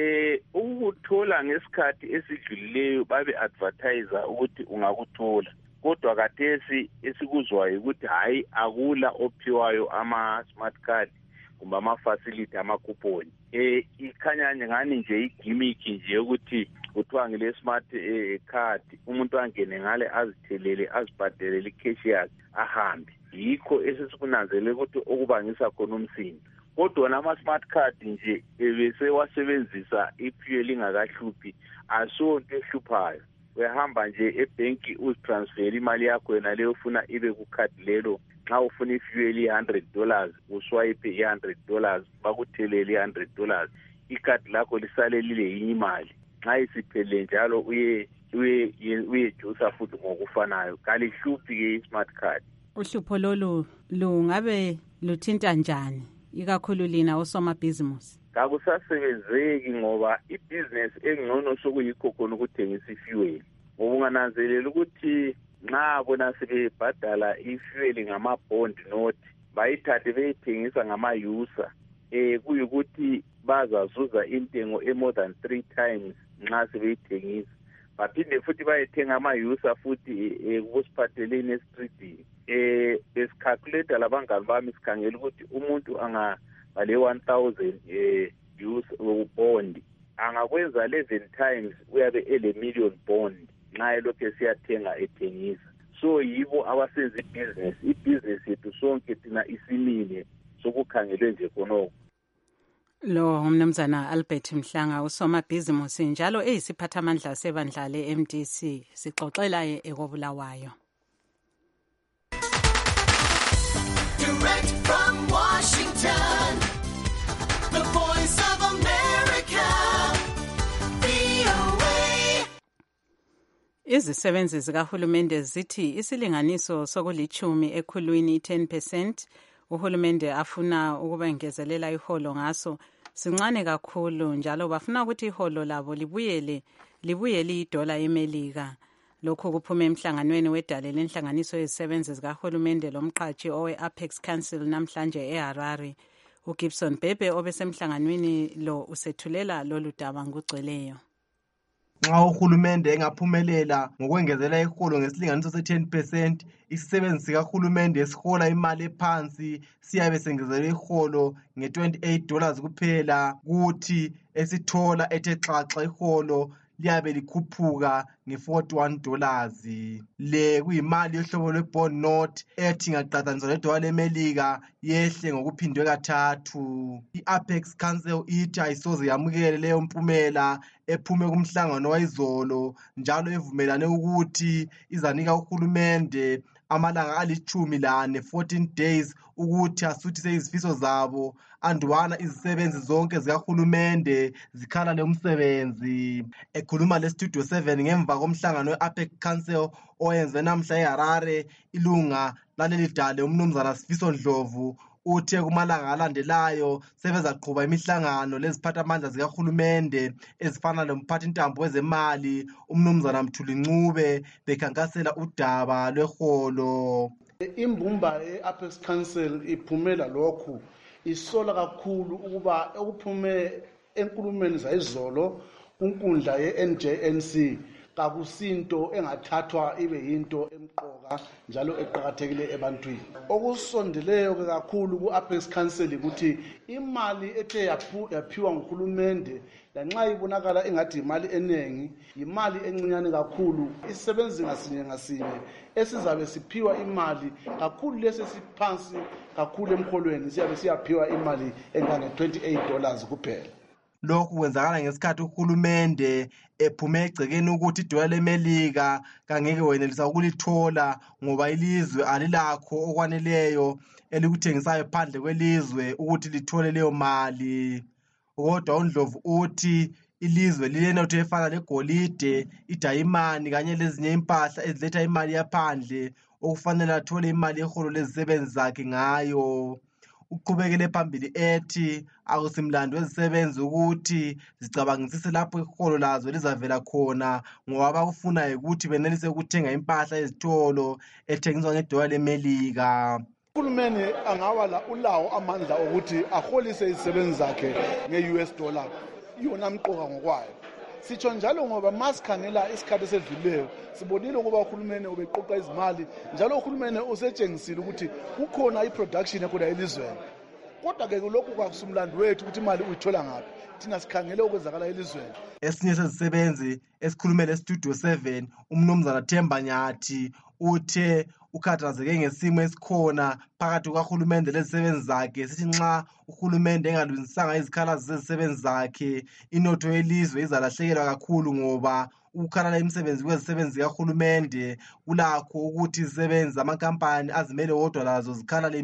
Ukuthola ngesikhathi esidlulileyo babe-advertise ukuthi ungakuthola. Kodwa kathesi esikuzwayo ukuthi hayi akula ophiwayo ama-smart card kumbe ama-facility amakuponi. Ikhanya ngani nje igimmick nje ukuthi kuthiwa ngile-smart card umuntu angene ngale azithelele azibhadelele i-cash yakhe ahambe. Yikho esesikunanzelela ukuthi okubangisa khona umsindo. Kodwa nama-smart card nje besewasebenzisa ifuel ingakahluphi asonto ehluphayo. Uyahamba nje ebhenki uzitransfer imali yakho yena leyo ufuna ibe kukhadi lelo. Nxa ufuna ifuel $100 uswipe $100 bakuthelele $100. Ikhadi lakho lisale lile yinye imali. Nxa isiphelele njalo uye uyejusa futhi ngokufanayo kalihluphi-ke i-smart card. Uhlupho lolu lungabe luthinta njani ikakhulu lina osomabhizimusi? Kakusasebenzeki ngoba ibhizinesi engcono sokuyikho khona ukuthengisa ifuel. Ngoba ungananzelela ukuthi nxa bona sebebhadala ifuel ngama-bond note bayithathe beyithengisa ngama-user kuyukuthi bazazuza intengo more than 3 times nxa sebeyithengisa. Baphinde futhi bayethenga ama-user futhi kusiphatheleni esitreetini. Besikhalkuleta labangani bami sikhangela ukuthi umuntu angabale 1,000 bond angakwenza 11 times uyabe ele million bond nxa elokhu esiyathenga ethengisa. So yibo abasenza ibhizinesi yethu sonke thina isimile sokukhangelwe nje khonoko. Lo umnumzana Albert Mhlanga usomabhizimusi njalo eyisiphathamandla sebandla le-MDC sixoxela ekobulawayo. Direct from Washington, the voice of America, VOA. Izisebenzi zikahulumende zithi isilinganiso sokulithumi ekhulwini 10% uhulumende afuna ukubengezelela iholo ngaso sincane kakhulu njalo bafuna ukuthi iholo labo libuyele $1 eMelika. Lokhu kuphuma emhlanganweni wedale lenhlanganiso yezisebenzi zikahulumende lomqhatshi owe-Apex Council namhlanje eHarare. uGibson Bebe obesemhlanganweni lo usethulela lolu daba ngugcweleyo. Nxa uhulumende engaphumelela ngokwengezela iholo ngesilinganiso se-10%, isisebenzi sikahulumende esihola imali ephansi siyabe sengezela iholo nge-$28 kuphela, kuthi esithola ethe xaxa iholo liyabe likhuphuka nge-$41. Le kuyimali yohlobo lwe-bond note ethi ingaqathaniswa $1 eMelika yehle ngokuphindwe kathathu. I-Apex Council ithi ayisoze yamukele leyo mpumela ephume kumhlangano wayizolo njalo evumelane ukuthi izanika uhulumende amalanga ali-14 14 days ukuthi asuthise izifiso zabo andubana izisebenzi zonke zikahulumende zikhala lomsebenzi. Ekhuluma le-Studio 7 ngemva komhlangano we-Apex Council oyenze namhla eHarare, ilunga laleli dale umnumzana Sifiso Ndlovu uthe kumalanga alandelayo sebezaqhuba imihlangano leziphathamandla zikahulumende ezifana lomphathintambo wezemali umnumzana Mthuli Ncube bekhankasela udaba lweholo. Imbumba ye-Apex Council iphumela lokhu isola kakhulu ukuba okuphume enkulumeni zayizolo kunkundla ye-NJNC kakusinto engathathwa ibe yinto emqoka njalo eqhakathekile ebantwini. Okusondeleyo kakhulu ku-Apex Council ukuthi imali ethe yaphiwa nguhulumende lanxa ibonakala engathi imali eningi, imali encinyane kakhulu. Isisebenzi ngasinye esizabe siphiwa imali kakhulu lesi siphansi kakhulu emholweni siyabe siyaphiwa imali engange-$28 kuphela. Lokhu kwenzakala ngesikhathi uhulumende ephume egcekeni ukuthi $1 leMelika kangeke wenelisa ukulithola ngoba ilizwe alilakho okwaneleyo elikuthengisayo phandle kwelizwe ukuthi lithole leyo mali. Kodwa uNdlovu uthi ilizwe lilenotho efana legolide, idayimani kanye lezinye impahla eziletha imali yaphandle okufanele athole imali yeholo lezisebenzi zakhe ngayo. Uqhubekele phambili ethi akusimlando wezisebenzi ukuthi zicabangisise lapho iholo lazo lizavela khona ngoba abakufunayo ukuthi benelise ukuthenga impahla ezitolo ethengiswa $1 leMelika. Uhulumeni angawala ulawo amandla okuthi aholise izisebenzi zakhe nge-US dollar yona mqoka ngokwayo. Sitsho njalo ngoba masikhangela isikhathi esedluleyo sibonile ukuba uhulumeni ubeqoqa izimali njalo uhulumeni usetshengisile ukuthi kukhona i-production ekhona elizweni. Kodwa-ke lokhu kwakusumlando wethu ukuthi imali uyithola ngaphi, thina sikhangele okwenzakala elizweni. Esinye sezisebenzi esikhulumele e-Studio 7 umnumzana Themba Nyathi uthe ukhathazeke ngesimo esikhona phakathi kukahulumende lezisebenzi zakhe, sithi nxa uhulumende engalungisanga izikhalazo zezisebenzi zakhe inotho yelizwe izalahlekelwa kakhulu ngoba ukukhalala imisebenzi kwezisebenzi zikahulumende kulakho ukuthi izisebenzi zamakampani azimele wodwa lazo zikhalale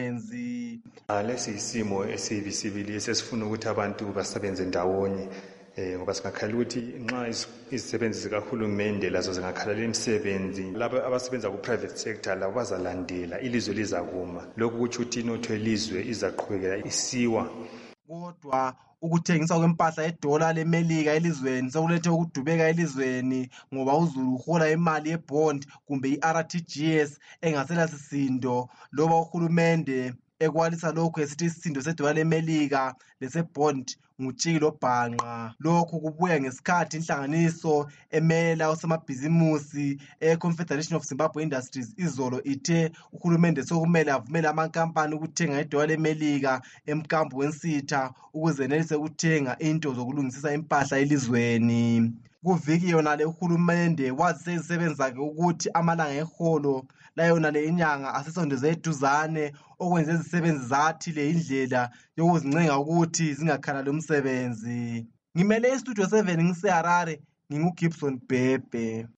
imisebenzi. Lesi isimo esibisibili esesifuna ukuthi abantu basebenze ndawonye ngoba singakhalela ukuthi nxa izisebenzi zikahulumende lazo zingakhalela imisebenzi, labo abasebenza ku-private sector labo bazalandela, ilizwe lizakuma. Lokhu kutsho ukuthi inotho yelizwe izaqhubekela isiwa. Kodwa ukuthengiswa kwempahla yedola lemelika elizweni sekulethe ukudubeka elizweni ngoba uZulu uhola imali yebond kumbe i-RTGS engasela sisindo, loba uhulumende ekwalisa lokhu esithi isisindo sedola lemelika lesebond ngutshilo bhanqa. Lokhu kubuya ngesikhathi inhlanganiso emela usamabhizimusi Confederation of Zimbabwe Industries izolo ithe uhulumende sokumele avumele amankampani ukuthenga idola lemelika emkambo wensitha ukuze enelise ukuthenga into zokulungisisa impahla elizweni. Kuviki yona le uhulumende wazise izisebenzi zakhe ukuthi amalanga eholo layona le inyanga asesondeze eduzane, okwenza izisebenzi zathi le indlela yokuzincenga ukuthi zingakhalali umsebenzi. Ngimele istudio 7 ngiseHarare, nginguGibson Bhebhe.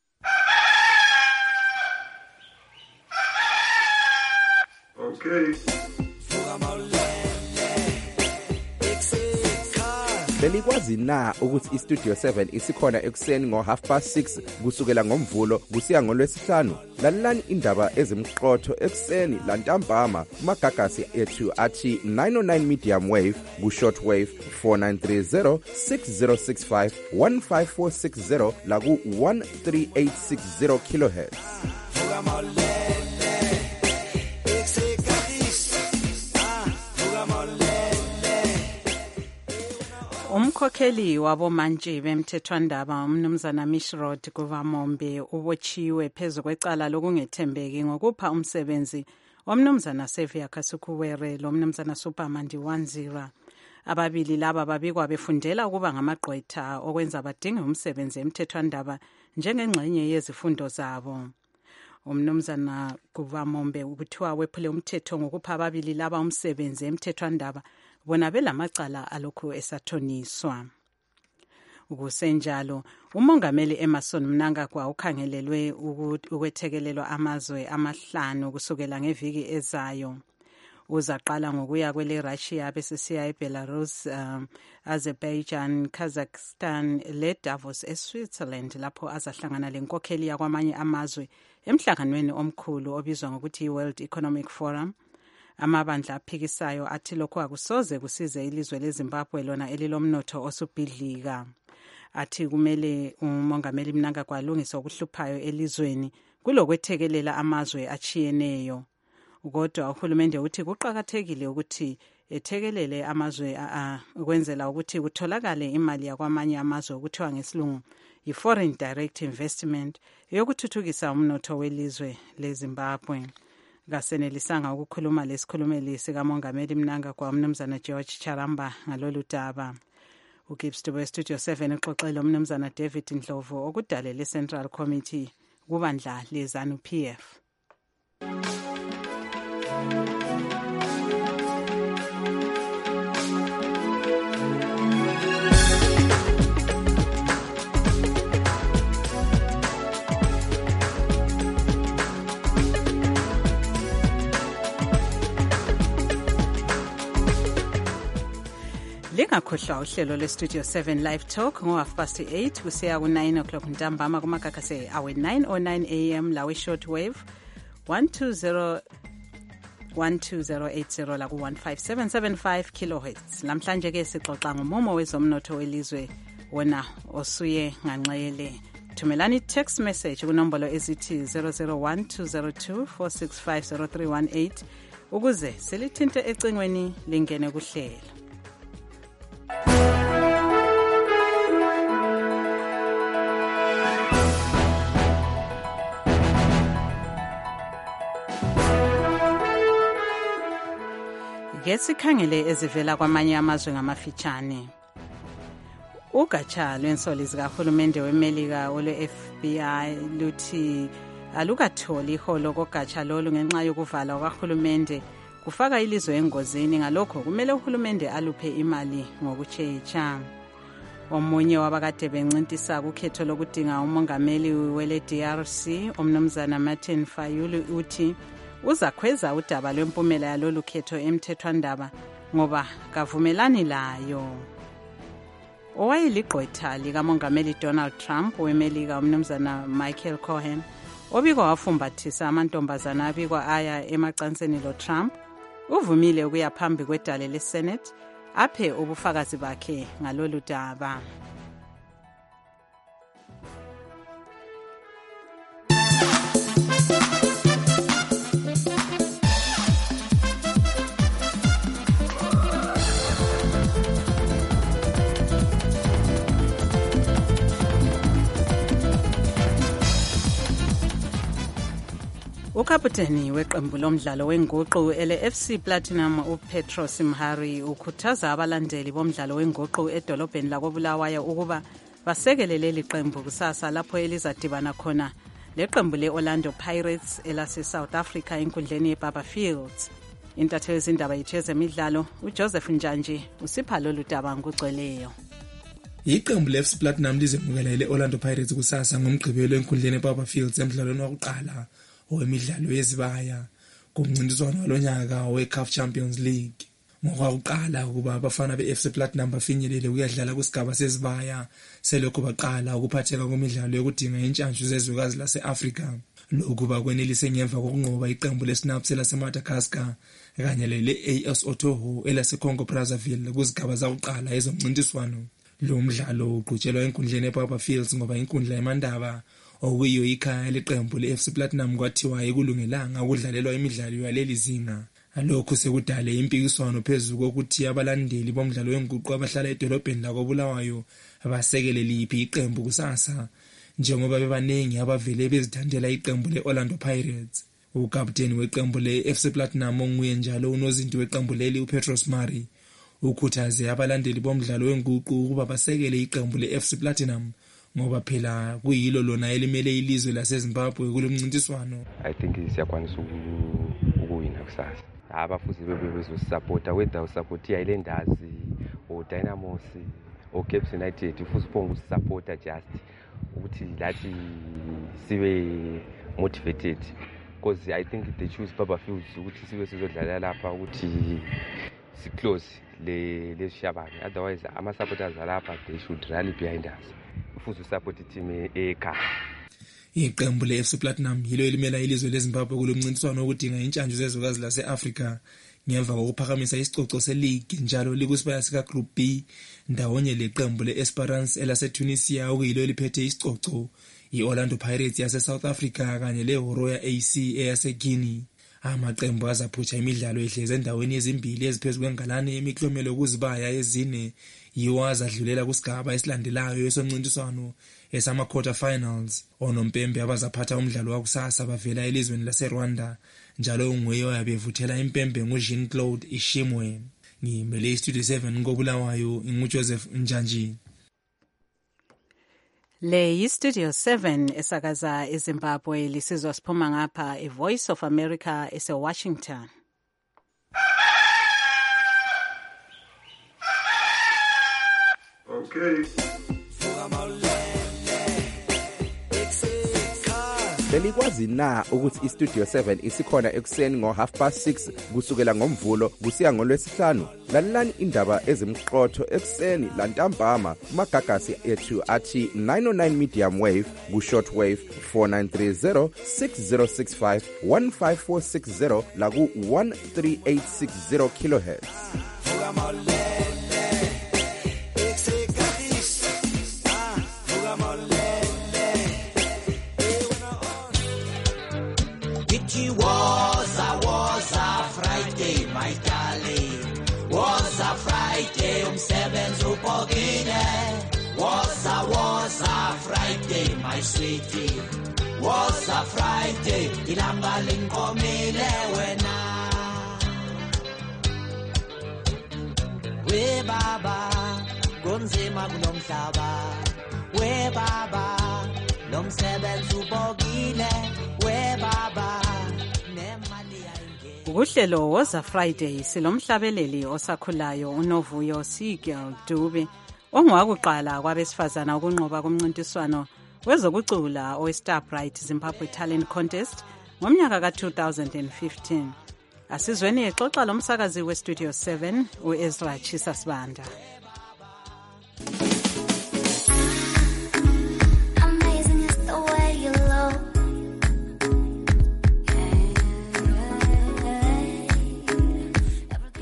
Okay. Belikwazi na ukuthi iStudio 7 isikhona ekuseni ngo6:30 kusukela ngomvulo kusiya ngolwesihlanu? Lalelani indaba ezimqotho ekuseni lantambama kumagagasi ethu athi 909 medium wave ku-shortwave 4930 6065 15460 la ku-13860 kilohertz. Umkhokheli wabomantshi bemthethwandaba umnumzana Mishrod Guvamombe ubotshiwe phezu kwecala lokungethembeki ngokupha umsebenzi omnumzana Sevia Kasukuwere lo mnumzana Supermandi Wanzira. Ababili laba babikwa befundela ukuba ngamagqwetha okwenza badinge umsebenzi emthethwandaba njengengxenye yezifundo zabo. Umnumzana Guvamombe ubuthiwa wephule umthetho ngokupha ababili laba umsebenzi emthethwandaba bona belamacala alokhu esathoniswa. Ukusenjalo, umongameli Emmerson Mnangagwa ukhangelelwe ukwethekelelwa amazwe amahlanu kusukela ngeviki ezayo. Uzaqala ngokuya kwele Russia bese siya eBelarus, Azerbaijan, Kazakhstan le Davos eSwitzerland lapho azahlangana lenkokheli yakwamanye amazwe emhlanganweni omkhulu obizwa ngokuthi World Economic Forum. Amabandla aphikisayo athi lokho akusoze kusize ilizwe leZimbabwe lona elilomnotho osubhidlika. Athi kumele umongameli Mnangagwa alungise ukuhluphayo elizweni kulokwethekelela amazwe achiyeneyo. Kodwa uhulumende uthi kuqakathekile ukuthi ethekelele amazwe ukwenzela ukuthi kutholakale imali yakwamanye amazwe okuthiwa ngesilungu i-foreign direct investment eyokuthuthukisa umnotho welizwe leZimbabwe. Ngasenelisanga ukukhuluma lesikhulumeli sikamongameli Mnangagwa umnumzana George Charamba ngalolu daba. uGibston weStudio 7 uxoxele umnumzana David Ndlovu okudalela iCentral Committee kubandla leZANU PF. Lingakhohlwa uhlelo lweStudio 7 Live Talk ngo8:30 kusiya ku9 o'clock ntambama kumagagasi awe 9:09 am lawe shortwave 12080 la ku-15775 kilohertz. Lamhlanje ke sixoxa ngomumo wezomnotho welizwe wona osuye nganxele. Thumelani text message kunombolo ezithi 0012024650318 ukuze selithinte ecingweni lingene kuhlelo. Ngesikhangele ezivela kwamanye amazwe ngamafitshane. Ugatsha lwensoli zikahulumende weMelika olwe-FBI luthi alukatholi iholo kogatsha lolu ngenxa yokuvala kwahulumende kufaka ilizwe engozini. Ngalokho kumele uhulumende aluphe imali ngokutshecha. Omunye wabakade bencintisa kukhetho lokudinga umongameli wele DRC umnumzana Martin Fayulu uthi uzakhweza udaba lwempumela yalolu khetho emthethwandaba ngoba kavumelani layo. owayeligqwetha likamongameli Donald Trump wemelika umnumzana Michael Cohen obikwa wafumbathisa amantombazana abikwa aya emacansini lo-Trump uvumile ukuya phambi kwedale leSenate aphe ubufakazi bakhe ngalolu daba. Ukaputeni weqembu lomdlalo wenguqu ele-FC Platinum uPetros Mhari ukhuthaza abalandeli bomdlalo wenguqu edolobheni lakoBulawayo ukuba basekele leli qembu kusasa lapho elizadibana khona leqembu le-Orlando Pirates elase-South Africa enkundleni yeBaba Fields. Intatheli yezindaba yethu yezemidlalo uJoseph Njanji usipha lolu daba ngokugcweleyo. Iqembu le-FC Platinum lizemukela ile-Orlando Pirates kusasa ngomgqibelo enkundleni yeBaba Fields emdlalweni wokuqala owemidlalo yezibaya kumncintiswano walonyaka we-CAF Champions League. Ngokwakuqala ukuba abafana be-FC Platinum bafinyelele ukuyadlala kusigaba sezibaya selokhu baqala ukuphatheka kwemidlalo yokudinga intshantshu zezwekazi lase-Afrika. Lokhu bakwenelise ngemva kokunqoba iqembu le-Snaps elase-Madagascar kanye le-AS Otoho elase-Congo Brazzaville kuzigaba zakuqala ezomncintiswano. Lo mdlalo uqhutshelwa enkundleni yeBaba Fields ngoba inkundla yamandaba okuyiyo ikhaya leqembu le-FC Platinum kwathiwa ekulungelanga ukudlalelwa imidlalo yaleli zinga. Lokhu sekudale impikiswano phezulu kokuthi abalandeli bomdlalo wenguqu abahlala edolobheni lakoBulawayo basekele liphi iqembu kusasa njengoba bebaningi abavele bezithandela iqembu le-Orlando Pirates. Ukapteni weqembu le-FC Platinum onguye njalo unozinti weqembu leli uPetros Mhari ukhuthaze abalandeli bomdlalo wenguqu ukuba basekele iqembu le-FC Platinum ngoba phela kuyilo lona elimele ilizwe laseZimbabwe kulomncintiswano. I think siyakwanisa ukuwina kusasa. Abafuzi bezosupporta whether usupport iSlanders or Dynamos or Cape United ufuthi uphonga usupporta just ukuthi lathi sibe motivated because I think they choose Baba Fields ukuthi sibe sizodlala lapha ukuthi si close le shabani, otherwise ama supporters alapha they should rally behind us ufuthi support team ekhaya. Iqembu le-FC Platinum yilo elimela ilizwe leZimbabwe kulomncintiswano wokudinga intshantshu zezwekazi lase-Afrika ngemva kokuphakamisa isicoco se-league njalo likusibaya sika-Group B ndawonye leqembu le-Esperance elase-Tunisia okuyilo eliphethe isicoco i-Orlando Pirates yase-South Africa kanye le-Horoya AC eyase-Guinea. Amaqembu azaphutsha imidlalo ehleze endaweni ezimbili eziphezu kwengalane yemiklomelo kuzibaya ezine yiwo azadlulela kusigaba esilandelayo esomncintiswano esama-quarter finals. Onompembe abazaphatha umdlalo wakusasa bavela elizweni laseRwanda njalo unguye oyabevuthela impembe nguJean-Claude Ishimwe. Ngimele iStudio 7 ngoBulawayo nguJoseph Njanji. Le yiStudio 7 esakaza eZimbabwe lisizwa siphuma ngapha iVoice of America eseWashington. Okay. Belikwazi na ukuthi iStudio 7 isikhona ekuseni ngo6:30 kusukela ngomvulo kusiya ngolwesihlanu. Lalelani indaba ezimqotho ekuseni lantambama kumagagasi ethu athi 909 medium wave ku short wave 4930 6065 15460 la ku 13860 kilohertz. Was a Friday, my darling. Was a Friday, umsebenzi upokile. Was a Friday, my sweetie. Was a Friday, ilanga linkomile wena. We baba, kunzima kulomhlaba. We baba, lomsebenzi upokile. We baba. Ukuhlelo woza Friday silomhlabeleli osakhulayo uNovuyo Sigel Dube ongowakuqala kwabesifazana ukunqoba kumncintiswano wezokucula oStar Bright Zimbabwe Talent Contest ngomnyaka ka-2015. Asizweni exoxa lomsakazi weStudio 7 uEzra Chisasibanda.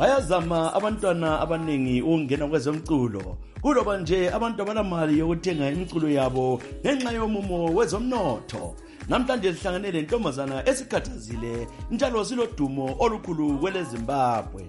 bayazama abantwana abaningi ukungena kwezomculo kuloba nje abantu abanamali yokuthenga imiculo yabo ngenxa yomumo wezomnotho. Namhlanje sihlangane lentombazana esikhathazile njalo silodumo olukhulu kwele Zimbabwe.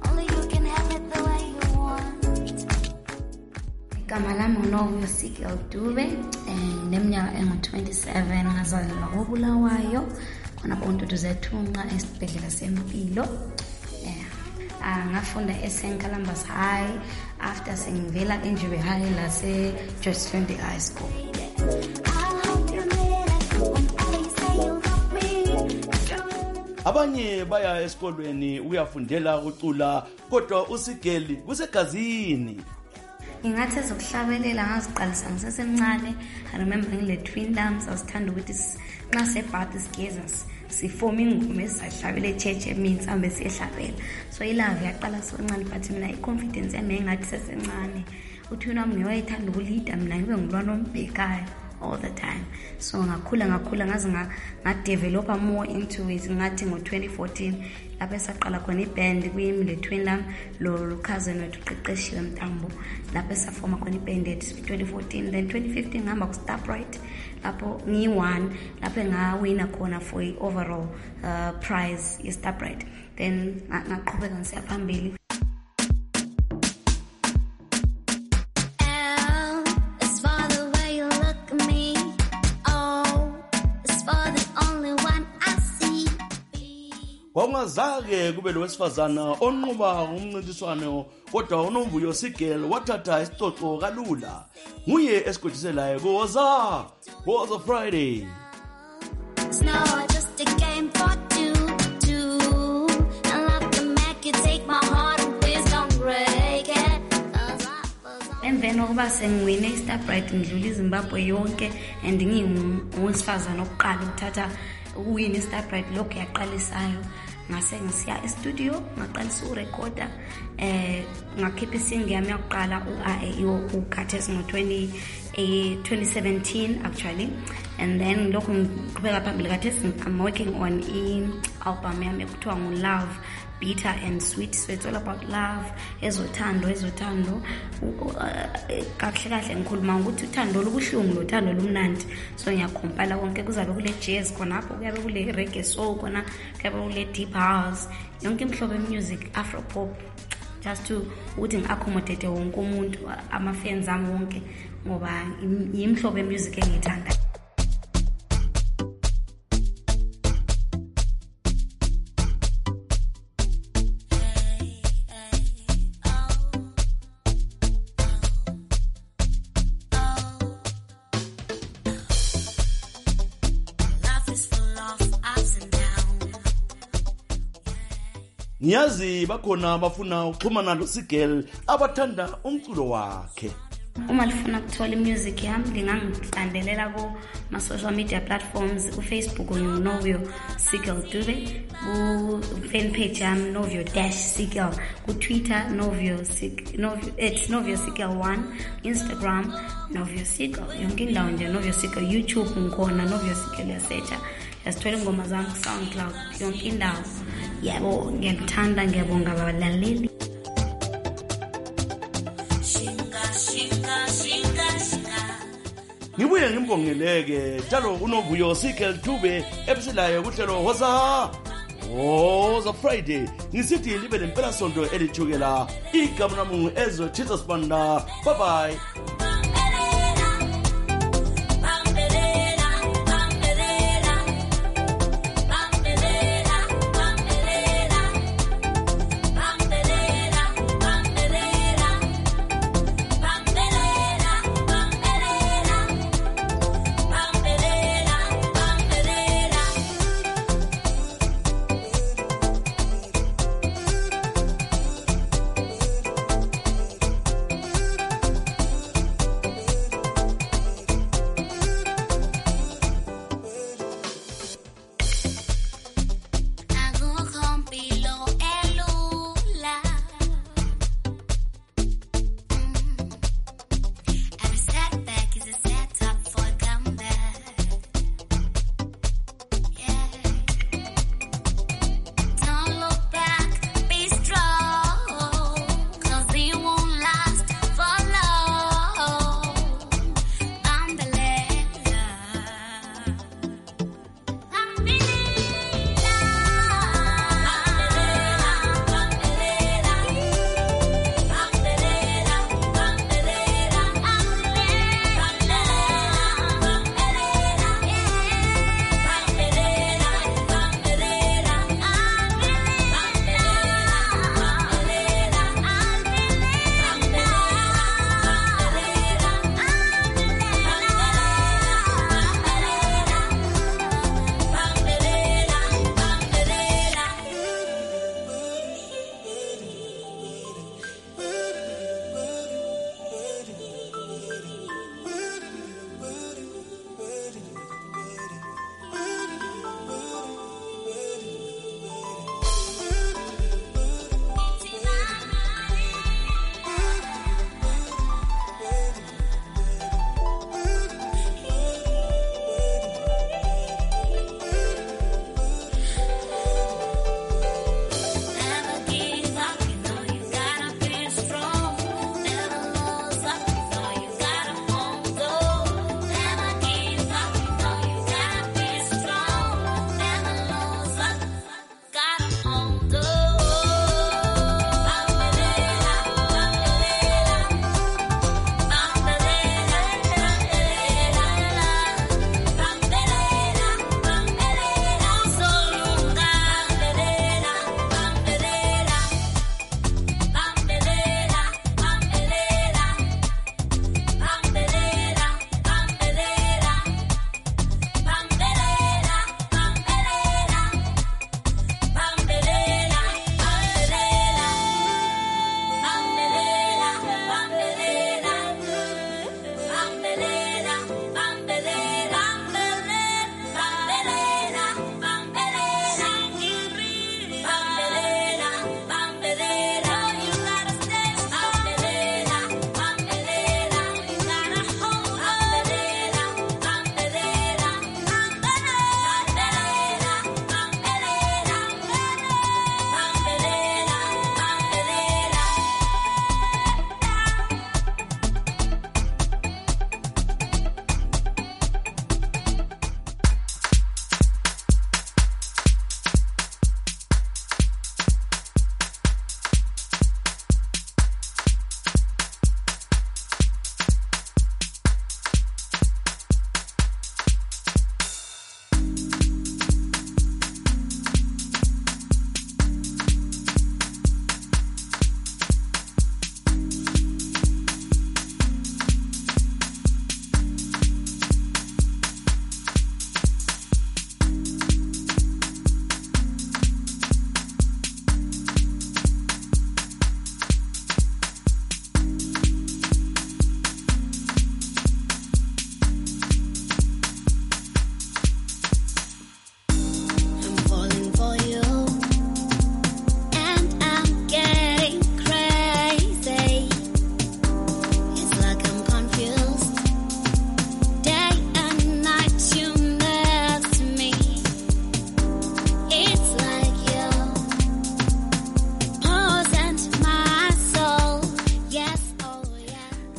Igama lami nguNovuyo Sigel Dube, ngineminyaka engu-27, ngazalelwa koBulawayo khona Bontutuzethunqa esibhedlela sempilo. Ngafunda eSt Columbus High after sengivela eNjube High lase Joyce High School. Abanye baya esikolweni uyafundela ukucula kodwa uSigeli kusegazini. Ngingathi zokuhlabelela ngaziqalisa ngisesemncane. I remember ngile twin dams asithanda ukuthi nxa sebhathi sigeza sifoma ingoma esihlabele church emini sihambe siyehlabela. So ilove yaqala soncane but mina iconfidence yami engathi sesencane. Uthi wena ngiyayithanda ukulida mina ngibe ngulwana ombhekayo all the time. So ngakhula ngaze ngadevelopa more into it. Ngathi ngo-2014 lapho esaqala khona iband kuyimi le twin dam lo cousin wethu uqeqeshiwe Mtambo lapho esafoma khona iband 2014. Then 2015 ngihamba ku Starbright lapho ngi-1 lapho ngawina khona for overall prize ye Starbright. Then ngaqhubeka ngisiya phambili. Kwangazake kube lo wesifazana onqoba umncintiswano kodwa uNovuyo Sigel wathatha isicoco kalula. Nguye esigodiselayo kuWoza Friday. It's now just a game for two. And like the Mac, you take my heart and please don't break it. Emveni kokuba sengiwine iStarbright ngidlula iZimbabwe yonke and ngingowesifazana oqala ukuthatha uwine iStarbright lokho yaqalisayo. Ngase ngisiya estudio ngaqalisa urecorda ngakhipha isingle yami yokuqala uKhathesi ngo-2017 actually, and then lokho ngiqhubeka phambili Khathesi I'm working on album yami ekuthiwa nguLove Bitter and Sweet. So it's all about love, ezothando kahle ngikhuluma ukuthi uthando lobuhlungu lothando lomnandi. So ngiyakompila konke kuzabe kule jazz khonapho, kuyabe kule reggae soul khona, kuyabe kule deep house, yonke imhlobo emusic, afro pop, just to ukuthi ngi-accommodate wonke umuntu, ama-fans ami wonke ngoba imhlobo emusic engiyithanda. Ngiyazi bakhona abafuna ukuxhumana noSigel abathanda umculo wakhe. Uma lifuna ukuthola music yami lingangilandelela kuma social media platforms, uFacebook nguNovuyo Sigel Dube, fan page yami Novuyo-Sigel, kuTwitter Novuyo Sigel 1, Instagram Novuyo Sigel, yonke indawo nje Novuyo Sigel, YouTube ngikhona Novuyo Sigel, yasearcha yasithola ingoma zami SoundCloud yonke indawo. Yebo ngiyamthanda, ngiyabonga abalaleli. Ngibuye ngimbongeleke njalo uNovuyo Sigel Dube ebiselayo kuhlelo Woza Friday. Ngisithi libe lempela sonto elithukela. Igama lami Ezwe Jesus Banda. Bye bye.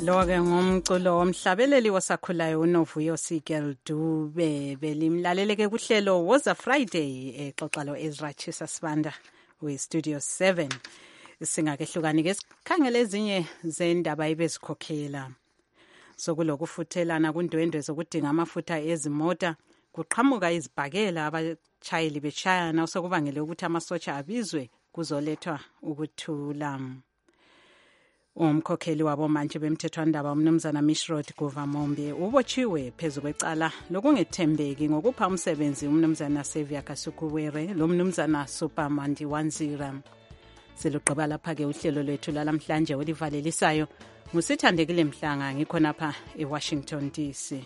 Lo-ke ngumculo womhlabeleli wasakhulayo uNovuyo Sigel Dube. Belimlaleleke kuhlelo Woza Friday exoxa lo Ezra Chisa Sibanda we-Studio 7. Singakehlukani-ke sikhangele ezinye zendaba ebezikhokhela. Sokulokufuthelana kundwendwe zokudinga amafutha ezimota kuqhamuka izibhakela abashayeli beshayana osokubangele ukuthi amasotsha abizwe kuzolethwa ukuthula. Umkhokheli wabo manje bemthethwandaba umnumzana Mishrod Govamombe ubotshiwe phezu kwecala lokungethembeki ngokupha umsebenzi umnumzana Sevia Kasukuwere lo mnumzana Supermandi Wanzira. Silugqiba lapha-ke uhlelo lwethu lalamhlanje olivalelisayo ngusithandekile Mhlanga ngikhonapha eWashington DC.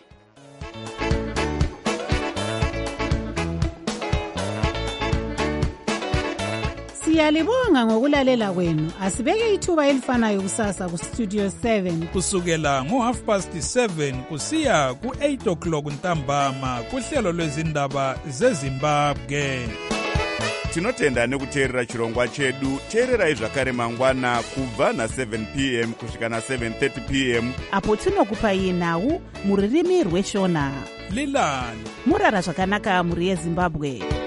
Siyalibonga ngokulalela kwenu. Asibeke ithuba elifanayo kusasa ku-Studio 7 kusukela ngo7:30 kusiya ku8 ntambama kuhlelo lwezindaba zeZimbabwe. Tinotenda nekuteerera chirongwa chedu. Teererai zvakare mangwana kubva na7 p.m. kusvika na7:30 p.m. apo tinokupai nhau muririmi rweshona. Lilani murara zvakanaka muri yeZimbabwe.